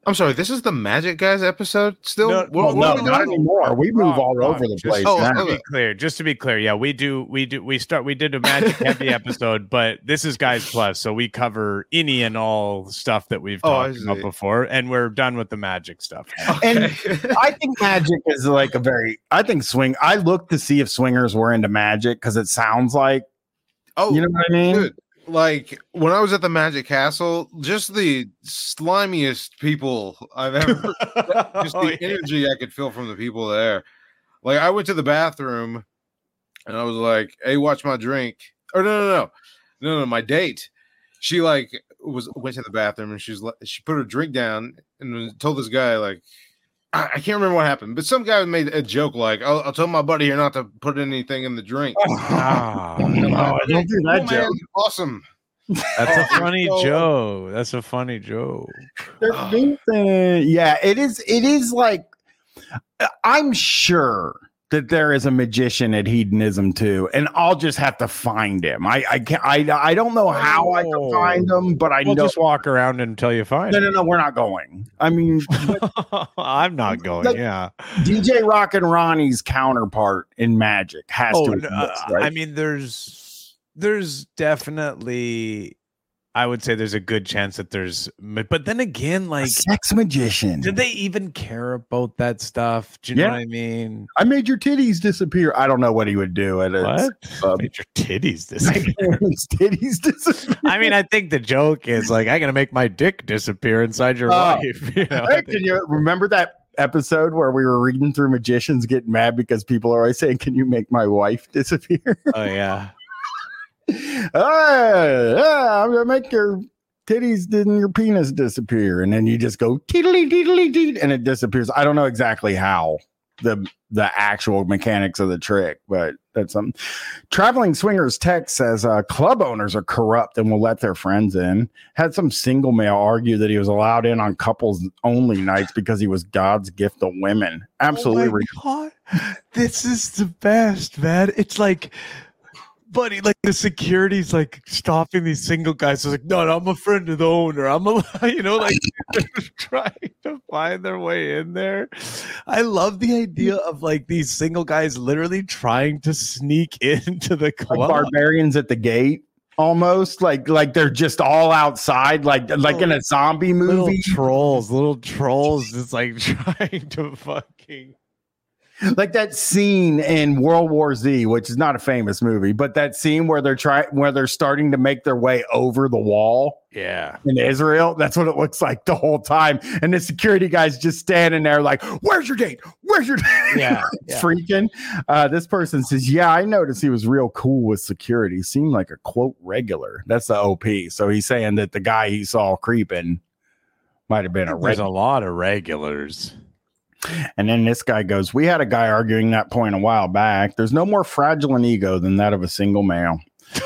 I'm sorry, this is the Magic Guys episode still? No, What- Well, what no, are we not doing? anymore. We move Wrong, all wrong. over the Just- place oh, now. to okay. be clear, just to be clear, yeah, we do, we do, we start, we did a Magic Heavy episode, but this is Guys Plus, so we cover any and all stuff that we've Oh, I talked about see. before, and we're done with the Magic stuff. And Okay. I think Magic is like a very. I think swing. I looked to see if swingers were into Magic because it sounds like oh, you know what I mean. dude, like when I was at the Magic Castle, just the slimiest people I've ever just the Oh, yeah. energy I could feel from the people there. Like I went to the bathroom and I was like, "Hey, watch my drink." Or no, no, no, no, no, my date. She like was went to the bathroom and she's like, she put her drink down and told this guy like, I, I can't remember what happened, but some guy made a joke like, "I'll, I'll tell my buddy here not to put anything in the drink." Ah, No, don't do that Oh, man, joke. awesome. that's a Oh, funny so- joke. That's a funny joke. They're goofing. Yeah, it is. It is like I'm sure that there is a magician at hedonism too, and I'll just have to find him. I I can't. I I don't know how I can Oh. find him, but I We'll know. just walk around until you find No, it. no, no. We're not going. I mean, I'm not going. Like- yeah. D J Rock and Ronnie's counterpart in Magic has Oh, to. no, uh, exist, right? I mean, there's there's definitely, I would say there's a good chance that there's, but then again, a like, sex magician. did they even care about that stuff? Do you Yeah. know what I mean? I made your titties disappear. I don't know what he would do at a What? um, Made your titties Make disappear. his titties disappear. I mean, I think the joke is like, I'm gonna make my dick disappear inside your Oh. wife. You know, I Hey, think- can you remember that episode where we were reading through magicians getting mad because people are always saying, "Can you make my wife disappear?" oh yeah. ah, ah, I'm gonna make your titties and your penis disappear, and then you just go teedly teedly teed, and it disappears. I don't know exactly how the the actual mechanics of the trick, but that's something. Traveling Swingers text says uh, club owners are corrupt and will let their friends in. Had some single male argue that he was allowed in on couples only nights because he was God's gift to women. Absolutely. Oh my God. This is the best, man. It's like, buddy, like the security's like stopping these single guys. So it's like, no, no, I'm a friend of the owner. I'm a, you know, like they're trying to find their way in there. I love the idea of like these single guys literally trying to sneak into the Like club. barbarians at the gate. Almost like like they're just all outside, like like in a zombie Little movie. trolls, little trolls, just like trying to fucking. Like that scene in World War Z, which is not a famous movie, but that scene where they're trying where they're starting to make their way over the wall Yeah. in Israel. That's what it looks like the whole time. And the security guy's just standing there like, "Where's your date? Where's your date?" Yeah, yeah. Freaking. Uh, this person says, "Yeah, I noticed he was real cool with security. Seemed like a quote regular." That's the O P. So he's saying that the guy he saw creeping might have been a There's regular. a lot of regulars. And then this guy goes, "We had a guy arguing that point a while back. There's no more fragile an ego than that of a single male."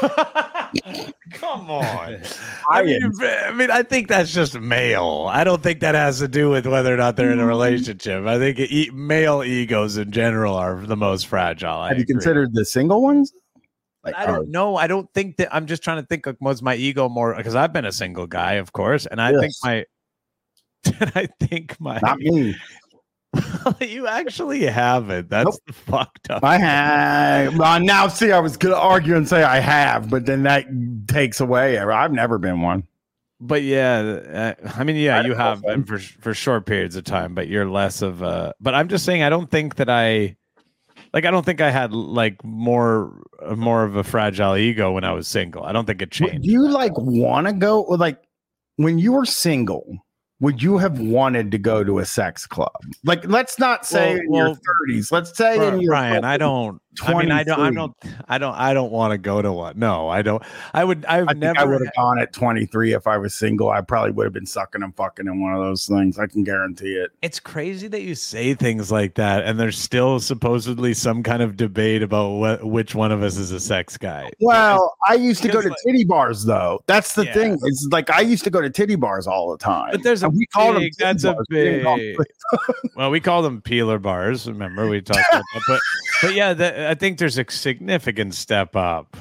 Come on. I I mean, I mean, I think that's just male. I don't think that has to do with whether or not they're in a relationship. I think e- male egos in general are the most fragile. I Have you agree. considered the single ones? Like, I don't know. I don't think that. I'm just trying to think of was my ego more because I've been a single guy, of course, and I think Yes. my. And I think my. not me. You actually haven't. That's Nope. fucked up. I have. Well, now, see, I was going to argue and say I have, but then that takes away. I've never been one. But yeah, uh, I mean, yeah, I you don't know, have been for for short periods of time, but you're less of a. But I'm just saying, I don't think that I, like, I don't think I had like more more of a fragile ego when I was single. I don't think it Would changed. you like want to go? Like when you were single, would you have wanted to go to a sex club? Like, let's not say Well- in your well, thirties. Let's say Bri- in your Brian, I don't. I mean, I don't. I twenty-three. don't. I don't. I don't want to go to one. No, I don't. I would. I've I think never. I would have gone at twenty-three if I was single. I probably would have been sucking and fucking in one of those things. I can guarantee it. It's crazy that you say things like that, and there's still supposedly some kind of debate about what which one of us is a sex guy. Well, I used to go Because, to like- titty bars, though. That's the Yeah. thing. It's like I used to go to titty bars all the time. But there's a And we called them big- titty that's a bars. We didn't call big- them- Well, we call them peeler bars. Remember, we talked about that. But, but yeah, the, I think there's a significant step up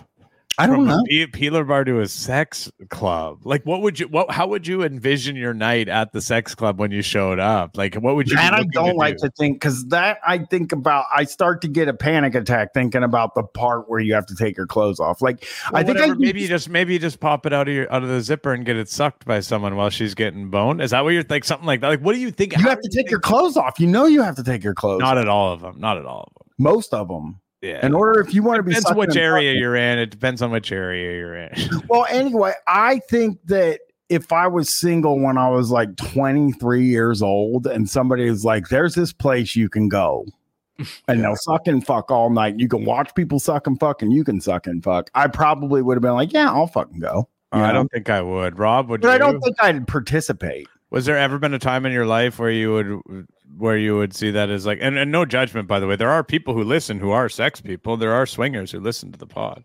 I don't From know. a pe- peeler bar to a sex club. Like, what would you? What? How would you envision your night at the sex club when you showed up? Like, what would you? And be I looking don't to like do? to think because that I think about. I start to get a panic attack thinking about the part where you have to take your clothes off. Like Well, I think whatever, I maybe you just maybe you just pop it out of your out of the zipper and get it sucked by someone while she's getting boned. Is that what you're like? Something like that. Like, what do you think? you how have do to you take your think- clothes off. You know you have to take your clothes. Not off. at all of them. Not at all of them. Most of them. Yeah. In order, if you want to be Depends on sucking which and area fucking- you're in. It depends on which area you're in. Well, anyway, I think that if I was single when I was like twenty-three years old and somebody was like, there's this place you can go and they'll suck and fuck all night. You can watch people suck and fuck and you can suck and fuck. I probably would have been like, yeah, I'll fucking go. You I know? don't think I would. Rob, would But you? I don't think I'd participate. Was there ever been a time in your life where you would where you would see that as like and, and no judgment, by the way. There are people who listen who are sex people. There are swingers who listen to the pod.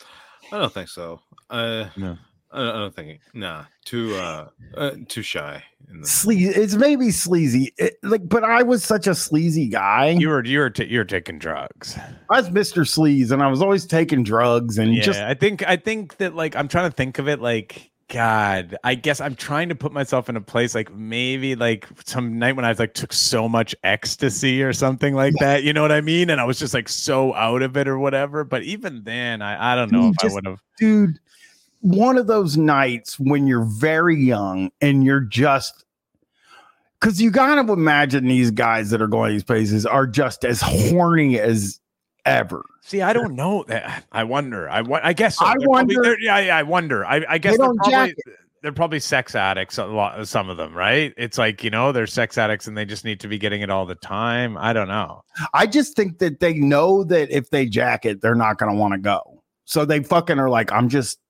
I don't think so. Uh, No. I don't, I don't think. Nah, too uh, uh too shy. In the, Sleazy. It's maybe sleazy. It, like, but I was such a sleazy guy. You were you were t- you were taking drugs. I was Mister Sleaze, and I was always taking drugs and Yeah, just I think I think that like I'm trying to think of it like God. I guess I'm trying to put myself in a place like maybe like some night when I like took so much ecstasy or something like that. You know what I mean? And I was just like so out of it or whatever. But even then, I I don't know You if I just- would have. dude, one of those nights when you're very young and you're just because you gotta imagine these guys that are going to these places are just as horny as ever. See, I don't know that. I wonder. I, wa- I guess. So. I They're probably- wonder- they're- yeah, yeah, I wonder. I, I guess They they're don't probably jack they're probably sex addicts. A lot, some of them, right? It's like you know they're sex addicts and they just need to be getting it all the time. I don't know. I just think that they know that if they jack it, they're not gonna want to go. So they fucking are like, I'm just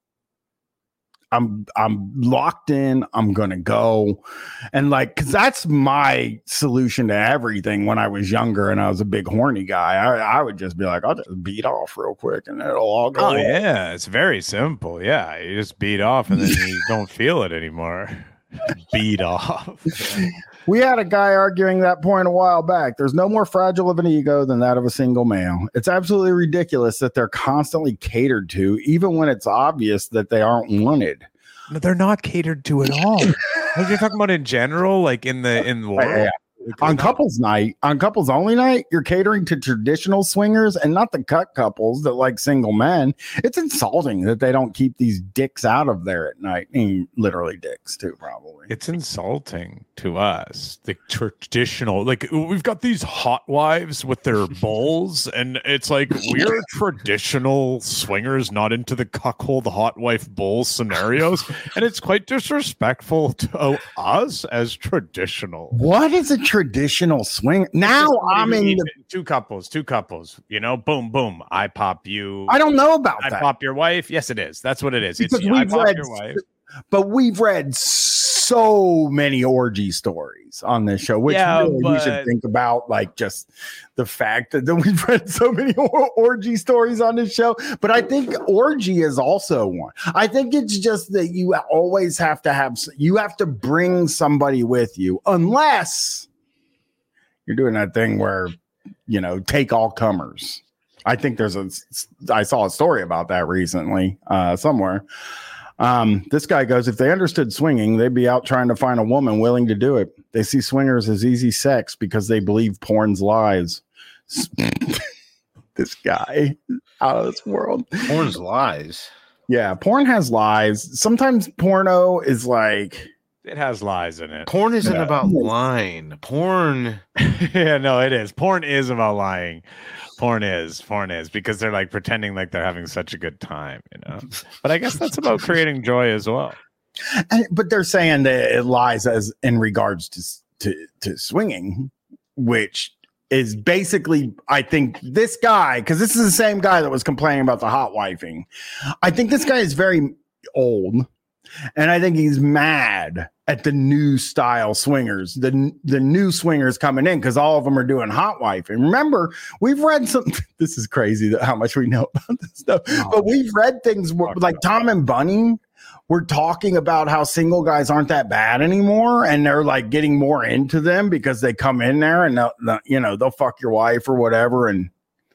I'm I'm locked in. I'm gonna go, and like, cause that's my solution to everything. When I was younger and I was a big horny guy, I, I would just be like, I'll just beat off real quick, and it'll all go. Oh away. yeah, it's very simple. Yeah, you just beat off and then you don't feel it anymore. Beat off. We had a guy arguing that point a while back. There's no more fragile of an ego than that of a single male. It's absolutely ridiculous that they're constantly catered to, even when it's obvious that they aren't wanted. No, they're not catered to at all. What you're talking about in general, like in the in the world. Yeah. On couples night, on couples only night, you're catering to traditional swingers and not the cut couples that like single men. It's insulting that they don't keep these dicks out of there at night. I mean, literally dicks too, probably. It's insulting to us, the traditional. Like we've got these hot wives with their bowls, and it's like we're traditional swingers, not into the cuckold hot wife bowl scenarios, and it's quite disrespectful to us as traditional. What is a traditional swing? Now Somebody I'm who in eats the, it. two couples, two couples. You know, boom, boom. I pop you. I don't know about I that. pop your wife. Yes, it is. That's what it is. Because It's I we've pop read your wife. But we've read so many orgy stories on this show, which Yeah, really we should but- think about, like just the fact that, that we've read so many or- orgy stories on this show. But I think orgy is also one. I think it's just that you always have to have, you have to bring somebody with you, unless you're doing that thing where, you know, take all comers. I think there's a, I saw a story about that recently uh, somewhere. Um, this guy goes, if they understood swinging, they'd be out trying to find a woman willing to do it. They see swingers as easy sex because they believe porn's lies. This guy out of this world. Porn's lies. Yeah, porn has lies. Sometimes porno is like, It has lies in it. Porn isn't Yeah. about lying. Porn. Yeah, no, it is. Porn is about lying. Porn is. Porn is because they're like pretending like they're having such a good time, you know. But I guess that's about creating joy as well. and, but they're saying that it lies as in regards to to to swinging, which is basically, I think this guy, because this is the same guy that was complaining about the hot wifing. I think this guy is very old, and I think he's mad at the new style swingers, the the new swingers coming in, because all of them are doing hot wifing. Remember, we've read some. This is crazy that how much we know about this stuff, but we've read things where, like Tom and Bunny. We're talking about how single guys aren't that bad anymore, and they're like getting more into them because they come in there and they'll, they'll, you know, they'll fuck your wife or whatever, and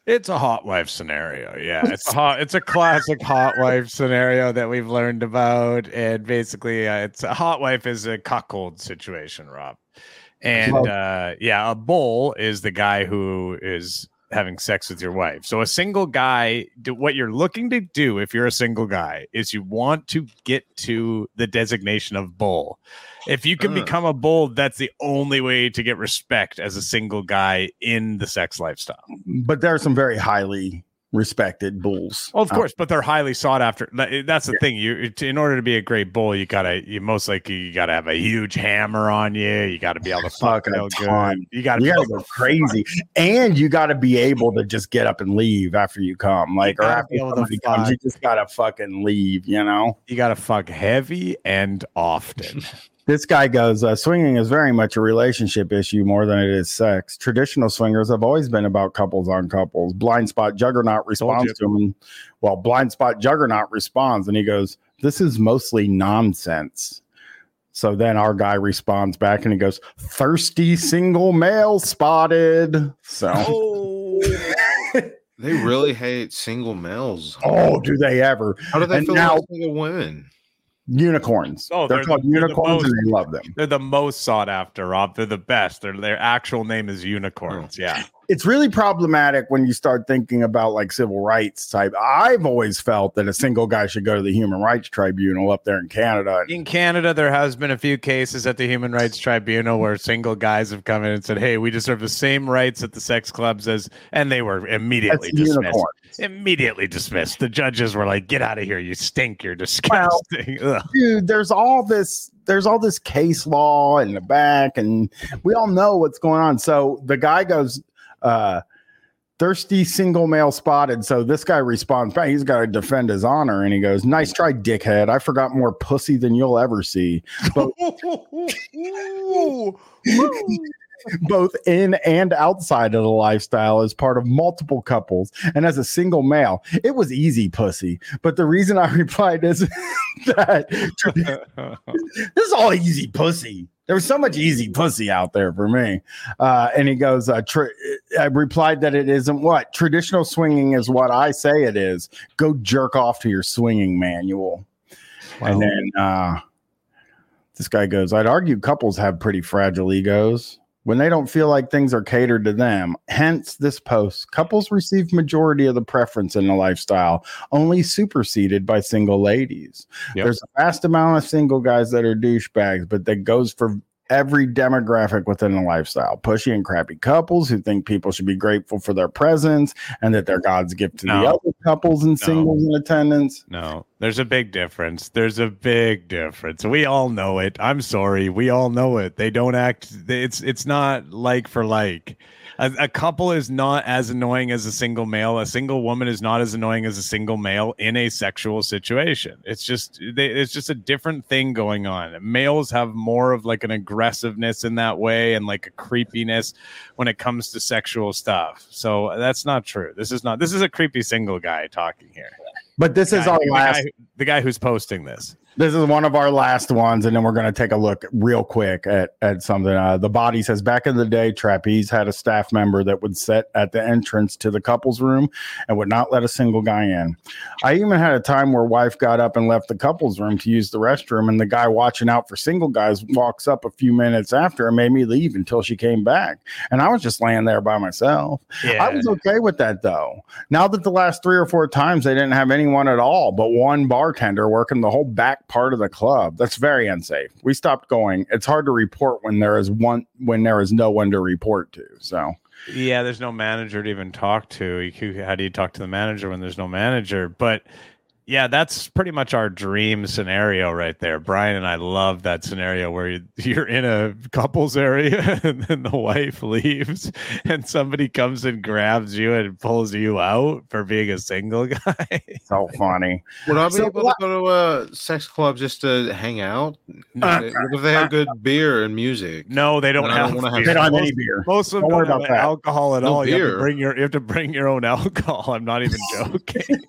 It's a hot wife scenario. Yeah, it's a hot. It's a classic hot wife scenario that we've learned about, and basically, uh, it's a hot wife is a cuckold situation, Rob. And uh, yeah, a bull is the guy who is having sex with your wife. So a single guy, do, what you're looking to do if you're a single guy is you want to get to the designation of bull. If you can uh. become a bull, that's the only way to get respect as a single guy in the sex lifestyle. But there are some very highly respected bulls. Well, of course, um, but they're highly sought after. That's the yeah. thing. You, in order to be a great bull, you gotta, you most likely you gotta have a huge hammer on you. You got to be able to fuck real good. You got to, you got to go crazy, and you got to be able to just get up and leave after you come. Like, or after somebody comes, you just gotta fucking leave. You know, you gotta fuck heavy and often. This guy goes, uh, swinging is very much a relationship issue more than it is sex. Traditional swingers have always been about couples on couples. Blind Spot Juggernaut responds to him. And, well, Blind Spot Juggernaut responds and he goes, this is mostly nonsense. So then our guy responds back and he goes, thirsty single male spotted. So. Oh. They really hate single males. Oh, do they ever? How do they and feel now, about single women? Unicorns. Oh, they're, they're called they're unicorns the most, and they love them. They're the most sought after, Rob. They're the best. Their their actual name is unicorns. Oh. Yeah. It's really problematic when you start thinking about like civil rights type. I've always felt that a single guy should go to the Human Rights Tribunal up there in Canada. In Canada, there has been a few cases at the Human Rights Tribunal where single guys have come in and said, hey, we deserve the same rights at the sex clubs as, and they were immediately That's dismissed. Unicorns. Immediately dismissed. The judges were like, get out of here. You stink. You're disgusting. Well, dude, there's all this. There's all this case law in the back, and we all know what's going on. So the guy goes, uh, thirsty single male spotted. So this guy responds back. He's got to defend his honor. And he goes, nice try, dickhead. I forgot more pussy than you'll ever see. But both in and outside of the lifestyle as part of multiple couples. And as a single male, it was easy pussy. But the reason I replied is that this is all easy pussy. There was so much easy pussy out there for me. Uh, and he goes, uh, tr- I replied that it isn't what? Traditional swinging is what I say it is. Go jerk off to your swinging manual. Wow. And then uh, this guy goes, I'd argue couples have pretty fragile egos when they don't feel like things are catered to them. Hence this post. Couples receive majority of the preference in the lifestyle, only superseded by single ladies. Yep. There's a vast amount of single guys that are douchebags, but that goes for every demographic within the lifestyle. Pushy and crappy couples who think people should be grateful for their presence and that they're God's gift to no. the other couples and no. singles in attendance. No, there's a big difference. There's a big difference. We all know it. I'm sorry. We all know it. They don't act. It's it's not like for like. A, a couple is not as annoying as a single male. A single woman is not as annoying as a single male in a sexual situation. It's just they, it's just a different thing going on. Males have more of like an aggressiveness in that way and like a creepiness when it comes to sexual stuff. So that's not true. This is not. This is a creepy single guy talking here. But this the is guy, our the last. Guy, the guy who's posting this. This is one of our last ones, and then we're going to take a look real quick at, at something. Uh, the body says, back in the day, Trapeze had a staff member that would sit at the entrance to the couple's room and would not let a single guy in. I even had a time where wife got up and left the couple's room to use the restroom, and the guy watching out for single guys walks up a few minutes after and made me leave until she came back. And I was just laying there by myself. Yeah. I was okay with that, though. Now that the last three or four times they didn't have anyone at all but one bartender working the whole back part of the club. That's very unsafe. We stopped going. It's hard to report when there is one when there is no one to report to. So yeah, there's no manager to even talk to. You, how do you talk to the manager when there's no manager? But yeah, that's pretty much our dream scenario right there. Brian and I love that scenario where you're in a couples area and then the wife leaves and somebody comes and grabs you and pulls you out for being a single guy. So funny. Would I be so, able to go to a sex club just to hang out? Uh, what if they have good beer and music? No, they don't, have, don't have, have they don't have any beer. Most of them don't, don't have alcohol at no all. Beer. You have to bring your you have to bring your own alcohol. I'm not even joking.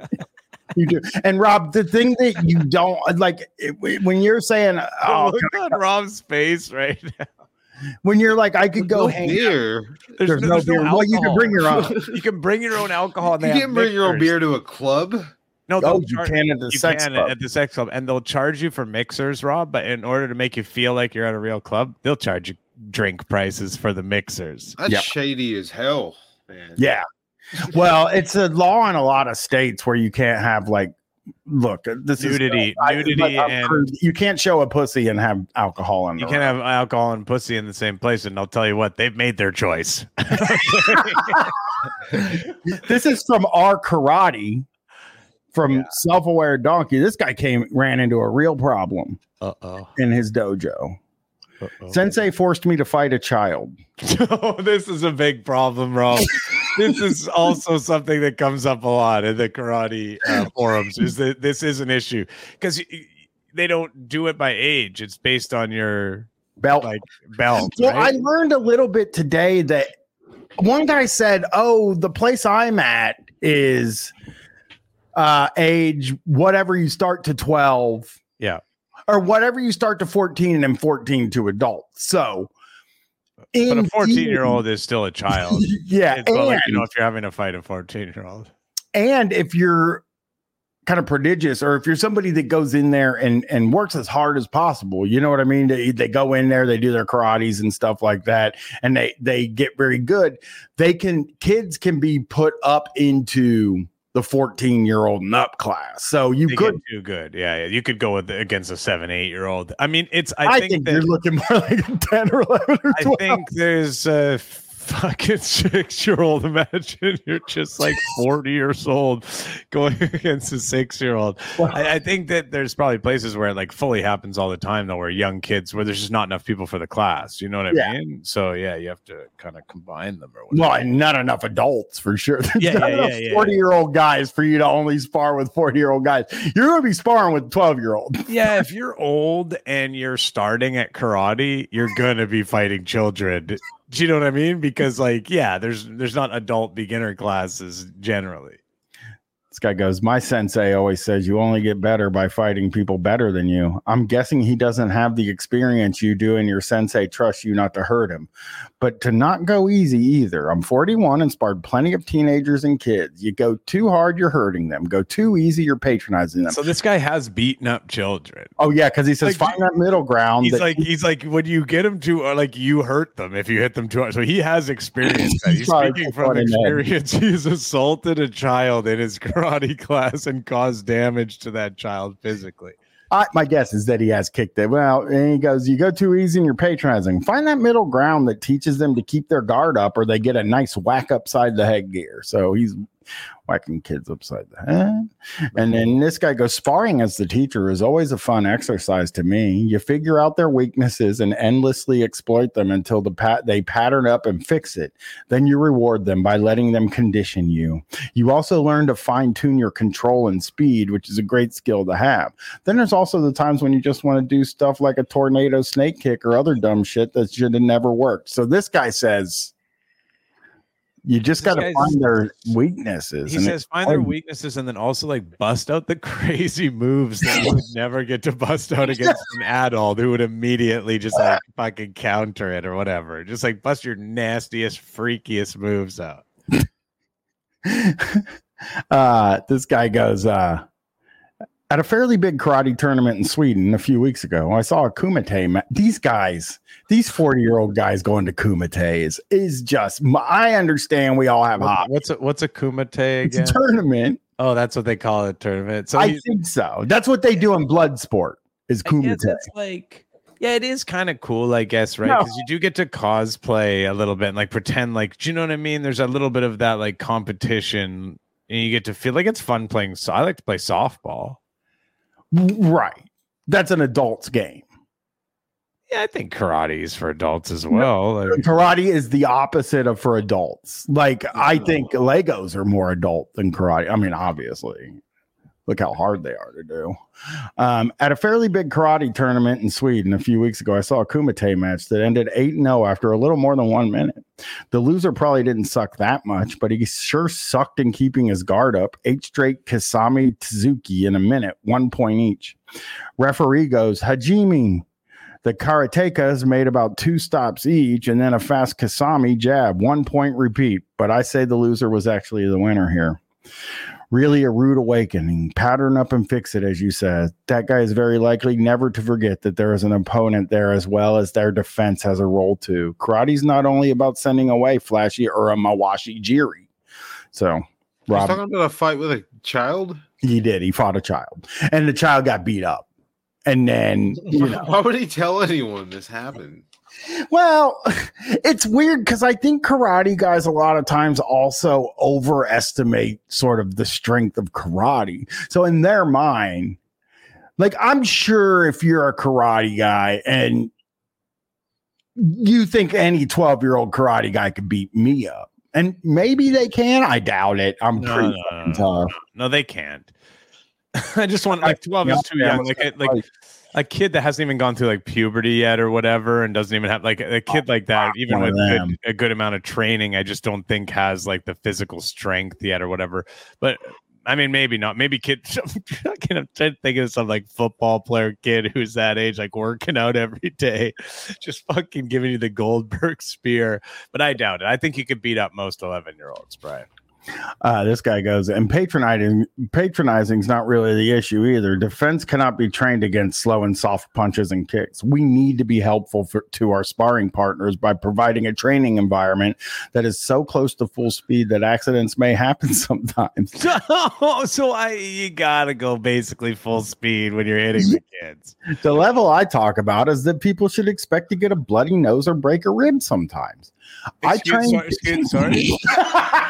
You do. And Rob, the thing that you don't like it, when you're saying, oh, look at Rob's face right now. when you're like, I could go no hang beer. There's, There's no, no there's no beer. Well, you can alcohol. bring your own. You can bring your own alcohol. And You they have can't bring your own mixers. beer to a club. No, Oh, they'll you char- can at the you sex can club. at the sex club, and they'll charge you for mixers, Rob. But in order to make you feel like you're at a real club, they'll charge you drink prices for the mixers. That's Yep. shady as hell, man. Yeah. Well, it's a law in a lot of states where you can't have like, look, this Nudity, is I- nudity, but I'm and proved- you can't show a pussy and have alcohol in you the can't room. have alcohol and pussy in the same place. And I'll tell you what, they've made their choice. This is from our karate, from Yeah. self-aware donkey. This guy came ran into a real problem Uh oh. in his dojo. Sensei forced me to fight a child. Oh, this is a big problem, Rob. This is also something that comes up a lot in the karate uh, forums. Is that this is an issue because they don't do it by age; it's based on your Belt. like belt. Well, right? I learned a little bit today that one guy said, "Oh, the place I'm at is uh, age whatever you start to twelve, Yeah. or whatever you start to fourteen, and then fourteen to adult." So, But in a fourteen-year-old is still a child. yeah, It's not like, you and- know, if you're having to fight a fourteen-year-old. And if you're kind of prodigious, or if you're somebody that goes in there and and works as hard as possible, you know what I mean? They, they go in there, they do their karates and stuff like that, and they they get very good. They can kids can be put up into the fourteen year old and up class. So you They could. get too good. Yeah, yeah. You could go with against a seven, eight-year-old. I mean, it's. I, I, think, think, that you're looking more like a ten or eleven or I twelve. think there's a fucking six-year-old. Imagine you're just like forty years old going against a six-year-old. I, I think that there's probably places where it like fully happens all the time, though, where young kids, where there's just not enough people for the class. You know what I Yeah. mean? So yeah, you have to kind of combine them or Well, whatever. and not enough adults for sure. There's Yeah, not yeah, enough yeah, yeah, forty year old guys for you to only spar with forty year old guys. You're going to be sparring with twelve year old. Yeah, if you're old and you're starting at karate, you're gonna be fighting children. Do you know what I mean? Because like, yeah, there's there's not adult beginner classes generally. This guy goes, my sensei always says you only get better by fighting people better than you. I'm guessing he doesn't have the experience you do, and your sensei trusts you not to hurt him, but to not go easy either. I'm forty-one and sparred plenty of teenagers and kids. You go too hard, you're hurting them. Go too easy, you're patronizing them. So this guy has beaten up children. Oh yeah, because he says Like, find that middle ground. He's that- like he's like when you get him to uh, like you hurt them if you hit them too hard. So he has experience. He's Sorry, speaking for from funny, man. experience. He's assaulted a child in his karate class and caused damage to that child physically. I, my guess is that he has kicked it. Well, and he goes, you go too easy and you're patronizing. Find that middle ground that teaches them to keep their guard up, or they get a nice whack upside the head gear. So he's whacking kids upside the head. And then this guy goes, sparring as the teacher is always a fun exercise to me. You figure out their weaknesses and endlessly exploit them until the pat they pattern up and fix it. Then you reward them by letting them condition you. You also learn to fine tune your control and speed, which is a great skill to have. Then there's also the times when you just want to do stuff like a tornado snake kick or other dumb shit that should have never worked. So this guy says, you just This got to guy's- find their weaknesses. He and says it's find their hard. weaknesses and then also like bust out the crazy moves that you would never get to bust out against an adult who would immediately just like fucking counter it or whatever. Just like bust your nastiest, freakiest moves out. uh, this guy goes, uh, at a fairly big karate tournament in Sweden a few weeks ago, I saw a kumite. Ma- these guys, these forty year old guys going to kumite is, is just, I understand we all have What- hobbies. What's a what's a kumite It's again? a tournament. Oh, that's what they call it, tournament. So I you- think so. That's what they do in blood sport is I guess kumite. it's like, yeah, it is kind of cool, I guess, right? No. Because you do get to cosplay a little bit and like pretend like, do you know what I mean? There's a little bit of that like competition, and you get to feel like it's fun playing. So I like to play softball. Right. That's an adult's game. Yeah, I think karate is for adults as well. Like, Karate is the opposite of for adults. Like, I think Legos are more adult than karate. I mean, obviously, look how hard they are to do. Um, at a fairly big karate tournament in Sweden a few weeks ago, I saw a kumite match that ended eight and oh after a little more than one minute. The loser probably didn't suck that much, but he sure sucked in keeping his guard up. Eight straight Kasami Tsuzuki in a minute, one point each. Referee goes, Hajime, The karatekas made about two stops each and then a fast Kasami jab. One point repeat. But I say the loser was actually the winner here. Really a rude awakening. Pattern up and fix it, as you said. That guy is very likely never to forget that there is an opponent there as well as their defense has a role too. Karate's not only about sending away Flashy or a Mawashi Jiri. So, Rob. He's talking about a fight with a child? He did. He fought a child. And the child got beat up. And then, you know. Why would he tell anyone this happened? Well, it's weird because I think karate guys a lot of times also overestimate sort of the strength of karate. So in their mind, like I'm sure if you're a karate guy and you think any twelve-year-old karate guy could beat me up, and maybe they can. I doubt it. I'm No, pretty no, no, no, tough. no, they can't. I just want like twelve is too Yeah, young. Like a- like a kid that hasn't even gone through like puberty yet or whatever, and doesn't even have like a kid like that, even One of with them. good, a good amount of training, I just don't think has like the physical strength yet or whatever. But I mean, maybe not. Maybe kid. I'm trying to think of some like football player kid who's that age, like working out every day, just fucking giving you the Goldberg spear. But I doubt it. I think you could beat up most eleven year olds, Brian. Uh, this guy goes, and patronizing patronizing is not really the issue either. Defense cannot be trained against slow and soft punches and kicks. We need to be helpful for, to our sparring partners by providing a training environment that is so close to full speed that accidents may happen sometimes. So, so I you gotta go basically full speed when you're hitting the kids. The level I talk about is that people should expect to get a bloody nose or break a rib sometimes. I Excuse- train. sorry, excuse- sorry?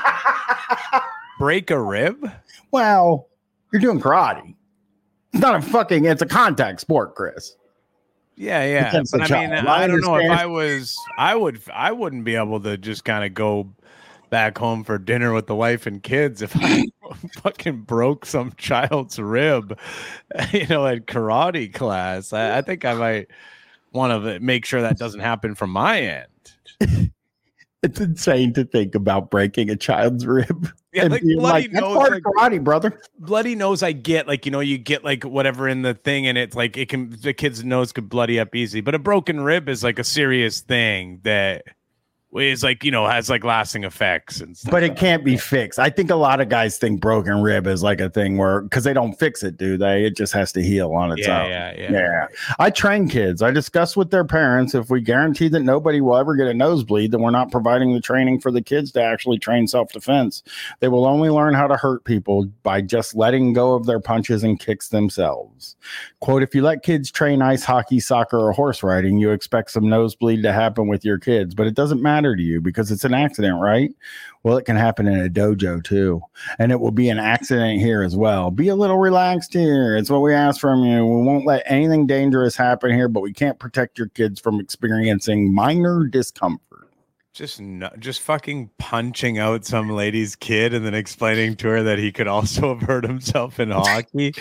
Break a rib? Well, you're doing karate. It's not a fucking. It's a contact sport, Chris. Yeah, yeah. Against But the I mean, child. I I don't know if understand. I was. I would. I wouldn't be able to just kind of go back home for dinner with the wife and kids if I fucking broke some child's rib, you know, at karate class. I, I think I might want to make sure that doesn't happen from my end. It's insane to think about breaking a child's rib. Yeah, and like being bloody like, that's nose, part like- of karate, brother. Bloody nose, I get, like, you know, you get like whatever in the thing, and it's like it can the kid's nose could bloody up easy, but a broken rib is like a serious thing that is like, you know, has like lasting effects and stuff. But it can't be fixed. I think a lot of guys think broken rib is like a thing where because they don't fix it, do they? It just has to heal on its yeah, own. yeah, yeah, Yeah. I train kids. I discuss with their parents if we guarantee that nobody will ever get a nosebleed, then we're not providing the training for the kids to actually train self-defense. They will only learn how to hurt people by just letting go of their punches and kicks themselves. Quote, if you let kids train ice hockey, soccer, or horse riding, you expect some nosebleed to happen with your kids, but it doesn't matter to you because it's an accident, right? Well, it can happen in a dojo too. And it will be an accident here as well. Be a little relaxed here. It's what we ask from you. We won't let anything dangerous happen here, but we can't protect your kids from experiencing minor discomfort. Just no, just fucking punching out some lady's kid and then explaining to her that he could also have hurt himself in hockey.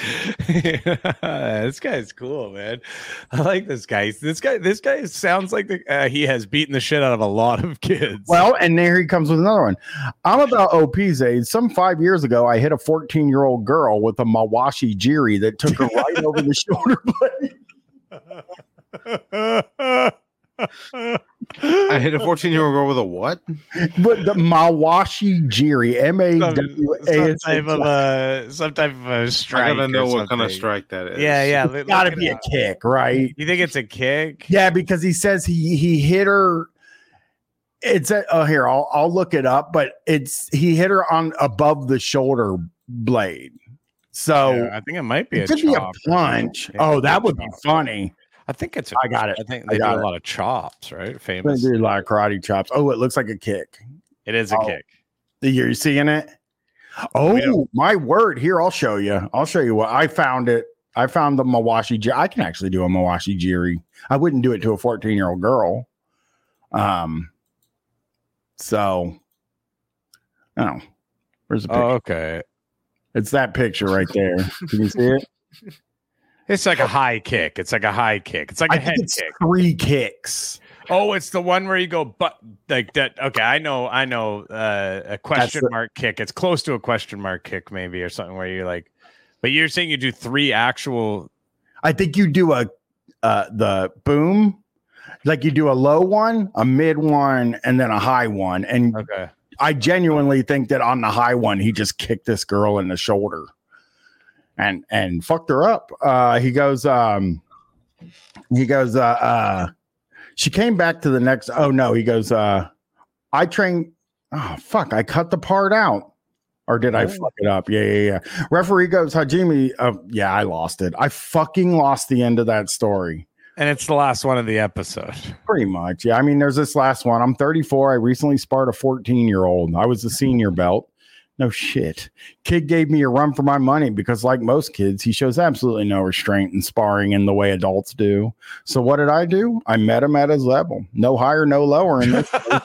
This guy's cool, man. I like this guy. This guy, this guy sounds like the, uh, he has beaten the shit out of a lot of kids. Well, and there he comes with another one. I'm about O P's age. Some five years ago, I hit a fourteen-year-old girl with a Mawashi Jiri that took her right over the shoulder blade. I hit a fourteen-year-old girl with a what? But the Mawashi Jiri, M A W A. some type of a some type of a strike. I gotta know or what kind of something. strike that is. Yeah, yeah. It's got to be a kick, right? You think it's a kick? Yeah, because he says he he hit her. It's a, oh here I'll I'll look it up, but it's he hit her on above the shoulder blade. So Yeah, I think it might be it a could be a chop. punch. Yeah, oh, it that could would be be a chop. funny. I think it's. A, I got it. I think I they do got a it. lot of chops, right? They Famous. do a lot of karate chops. Oh, it looks like a kick. It is a Oh. kick. You're seeing it? Oh, my word. Here, I'll show you. I'll show you what I found it. I found the Mawashi Jiri. I can actually do a Mawashi Jiri. I wouldn't do it to a fourteen-year-old girl. Um, so, oh, where's the picture? Oh, okay. It's that picture right there. Can you see it? It's like a high kick. It's like a high kick. It's like a I head think it's kick. three kicks. Oh, it's the one where you go, but like that. Okay, I know, I know. Uh, a question the- mark kick. It's close to a question mark kick, maybe, or something where you're like, but you're saying you do three actual. I think you do a uh, the boom. Like you do a low one, a mid one, and then a high one. And Okay. I genuinely think that on the high one, he just kicked this girl in the shoulder and and fucked her up. Uh, he goes, um, he goes, uh, uh, she came back to the next. Oh no, he goes, uh, I trained. Oh fuck, I cut the part out. Or did I fuck it up? Yeah, yeah, yeah. Referee goes, Hajime. Uh, yeah, I lost it. I fucking lost the end of that story. And it's the last one of the episode. Pretty much. Yeah. I mean, there's this last one. I'm thirty-four. I recently sparred a fourteen year old. I was the senior belt. No shit. Kid gave me a run for my money because, like most kids, he shows absolutely no restraint in sparring in the way adults do. So, what did I do? I met him at his level. No higher, no lower. In this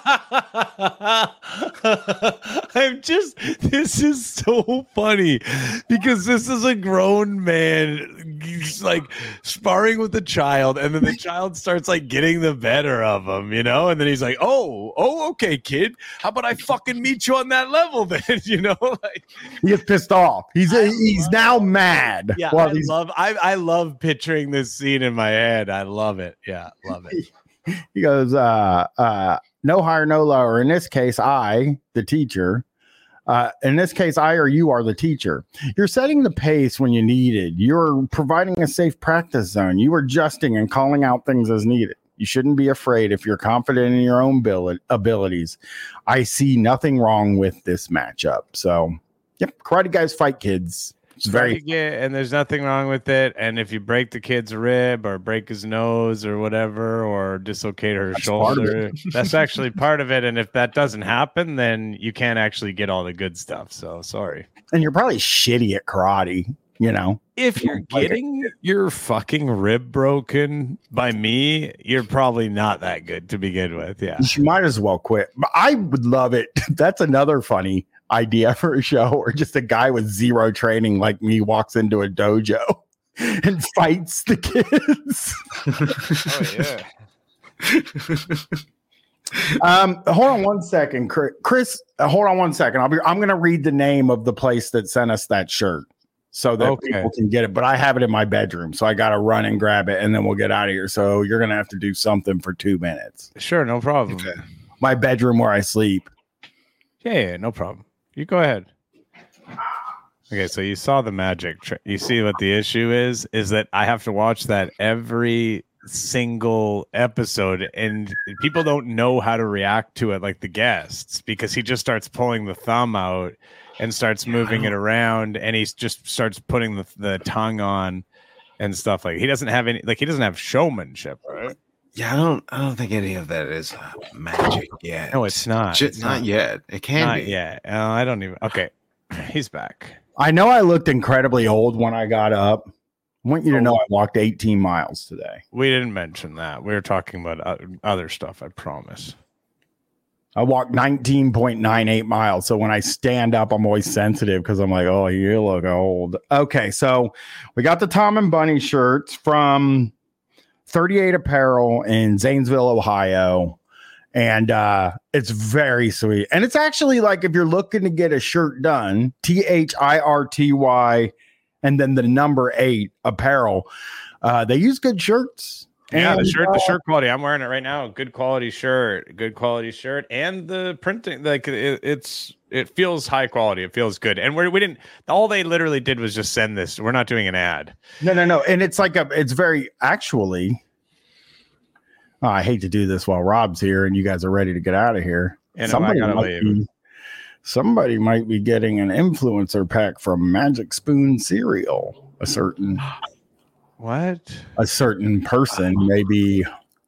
I'm just, this is so funny because this is a grown man, he's like sparring with a child, and then the child starts like getting the better of him, you know, and then he's like, oh, oh, okay, kid, how about I fucking meet you on that level then, you know, like he gets pissed off. He's a, he's now mad. Yeah, well, I he's, love, I, I love picturing this scene in my head. I love it. Yeah, love it. He goes, uh, uh, no higher, no lower. In this case, I, the teacher, uh, in this case, I or you are the teacher. You're setting the pace when you need it. You're providing a safe practice zone. You are adjusting and calling out things as needed. You shouldn't be afraid if you're confident in your own bil- abilities. I see nothing wrong with this matchup. So, yep, Karate Guys fight kids. It's very yeah, and there's nothing wrong with it. And if you break the kid's rib or break his nose or whatever, or dislocate her That's shoulder, that's actually part of it. And if that doesn't happen, then you can't actually get all the good stuff. So sorry. And you're probably shitty at karate, you know. If you're getting your fucking rib broken by me, you're probably not that good to begin with. Yeah. You might as well quit. But I would love it. That's another funny idea for a show, or just a guy with zero training like me walks into a dojo and fights the kids. Oh yeah. um hold on one second, Chris. Uh, hold on one second. I'll be I'm gonna read the name of the place that sent us that shirt so that Okay. people can get it, but I have it in my bedroom, so I gotta run and grab it and then we'll get out of here. So you're gonna have to do something for two minutes. Sure, no problem. Okay. My bedroom where I sleep. Yeah, yeah, no problem. You go ahead. Okay, so you saw the magic. Tr- you see what the issue is? Is that I have to watch that every single episode, and people don't know how to react to it like the guests, because he just starts pulling the thumb out and starts moving it around, and he just starts putting the, the tongue on and stuff. Like he doesn't have any, like he doesn't have showmanship, right? Yeah, I don't. I don't think any of that is uh, magic yet. No, it's not. J- It's not, not. yet. It can Not be. yet. Uh, I don't even. Okay, he's back. I know I looked incredibly old when I got up. I want you to know I walked eighteen miles today. We didn't mention that. We were talking about o- other stuff. I promise. I walked nineteen point nine eight miles. So when I stand up, I'm always sensitive because I'm like, oh, you look old. Okay, so we got the Tom and Bunny shirts from thirty-eight Apparel in Zanesville, Ohio. And uh, it's very sweet. And it's actually like if you're looking to get a shirt done, T H I R T Y, and then the number eight Apparel. Uh, they use good shirts. Yeah, the And, shirt, uh, the shirt quality. I'm wearing it right now. Good quality shirt. Good quality shirt, and the printing, like it, it's, it feels high quality. It feels good. And we're, we didn't. All they literally did was just send this. We're not doing an ad. No, no, no. And it's like a, it's very actually. Oh, I hate to do this while Rob's here and you guys are ready to get out of here. And I gotta might leave. be, somebody might be getting an influencer pack from Magic Spoon Cereal. A certain, What? a certain person may be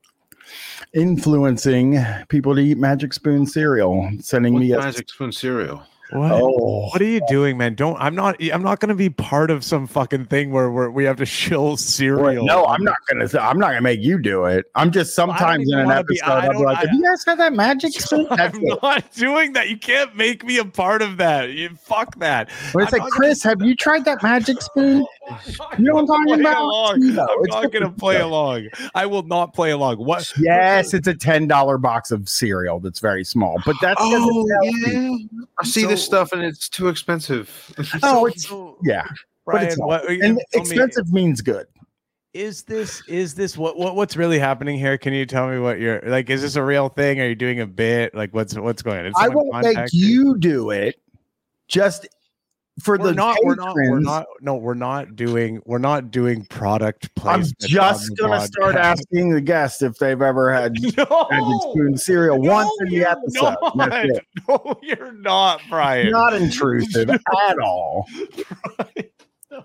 influencing people to eat Magic Spoon cereal, sending What's me a Magic Spoon cereal? What? oh. What are you doing, man? Don't. I'm not. I'm not going to be part of some fucking thing where where we have to shill cereal. No, I'm not gonna. I'm not gonna make you do it. I'm just sometimes in even an wanna be- episode. I I'll be don't- like, I- "Have you guys had that Magic Spoon?" That's I'm it. not doing that. You can't make me a part of that. You fuck that. But it's I'm like, not Chris, have you tried that Magic Spoon? You know what I'm talking play about? along. No, I'm it's not going to different play stuff. along. I will not play along. What? Yes, it's a ten dollar box of cereal that's very small, but that's 'cause Oh it's healthy. yeah, I see this So- stuff and it's too expensive. Oh, it's So, yeah, but Brian, it's not. what? And tell me- expensive means good. is this is this what, what what's really happening here? Can you tell me what you're like? Is this a real thing? Are you doing a bit? Like what's what's going on? Did I someone won't make contact you do it. Just for We're the not, we're not, we're patrons. not, no, we're not doing, we're not doing product I'm placement. just on the gonna start broadcast. asking the guests if they've ever had No, Magic Spoon cereal no, once in the you're episode. not. That's it. No, you're not, Brian. Not intrusive at all. Brian, no.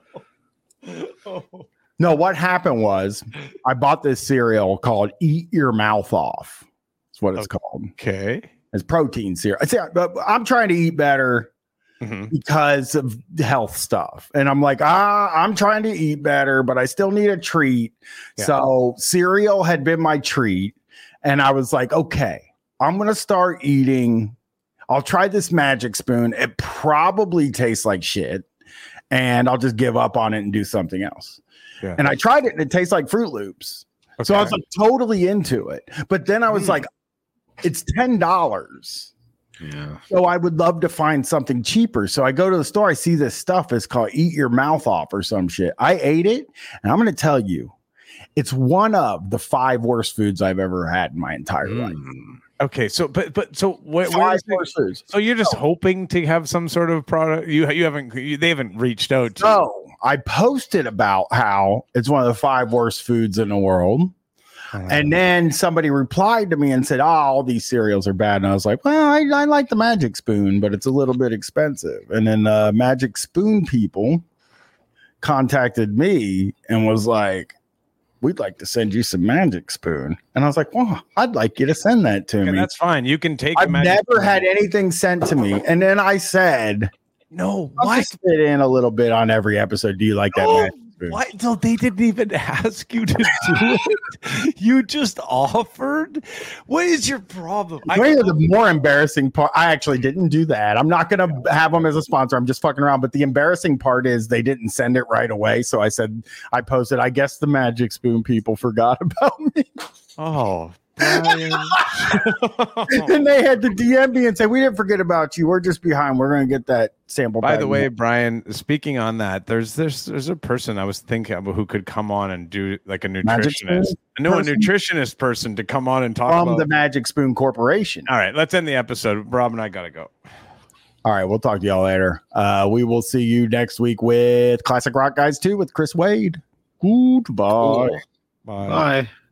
Oh. No, what happened was I bought this cereal called Eat Your Mouth Off. That's what it's Okay. called. Okay. It's protein cereal. It's, but I'm trying to eat better Mhm. because of health stuff. And I'm like, ah, I'm trying to eat better, but I still need a treat. Yeah. So cereal had been my treat. And I was like, okay, I'm going to start eating. I'll try this Magic Spoon. It probably tastes like shit. And I'll just give up on it and do something else. Yeah. And I tried it and it tastes like Fruit Loops. So I was Okay. like totally into it. But then I was Mm. like, it's ten dollars. Yeah. So I would love to find something cheaper. So I go to the store, I see this stuff. It's called Eat Your Mouth Off or some shit. I ate it, and I'm going to tell you, it's one of the five worst foods I've ever had in my entire life. Mm. Okay. So, but, but, so where, Five where's the, worst foods. so you're just hoping to have some sort of product. You, you haven't, you, they haven't reached out to you. So I posted about how it's one of the five worst foods in the world. And then somebody replied to me and said, oh, all these cereals are bad. And I was like, well, I, I like the Magic Spoon, but it's a little bit expensive. And then uh, Magic Spoon people contacted me and was like, we'd like to send you some Magic Spoon. And I was like, well, I'd like you to send that to Okay, me. that's fine. You can take. a I've Magic never Spoon. had anything sent to me. And then I said, No, I'll what? just fit in a little bit on every episode. Do you like that No, Magic Spoon? What? No, they didn't even ask you to do it. You just offered. What is your problem? I One of the more embarrassing part, I actually didn't do that. I'm not going to have them as a sponsor. I'm just fucking around. But the embarrassing part is they didn't send it right away. So I said, I posted, I guess the Magic Spoon people forgot about me. Oh, Brian. And they had to D M me and say, we didn't forget about you. We're just behind. We're going to get that sample. By back." the way, Brian, speaking on that, there's there's there's a person I was thinking of who could come on and do like a Magic nutritionist. Spoon I know a person? nutritionist person to come on and talk From about. the Magic Spoon Corporation. All right, let's end the episode. Rob and I gotta go. All right. We'll talk to y'all later. Uh, we will see you next week with Classic Rock Guys two with Chris Wade. Goodbye. Cool. Bye. Bye.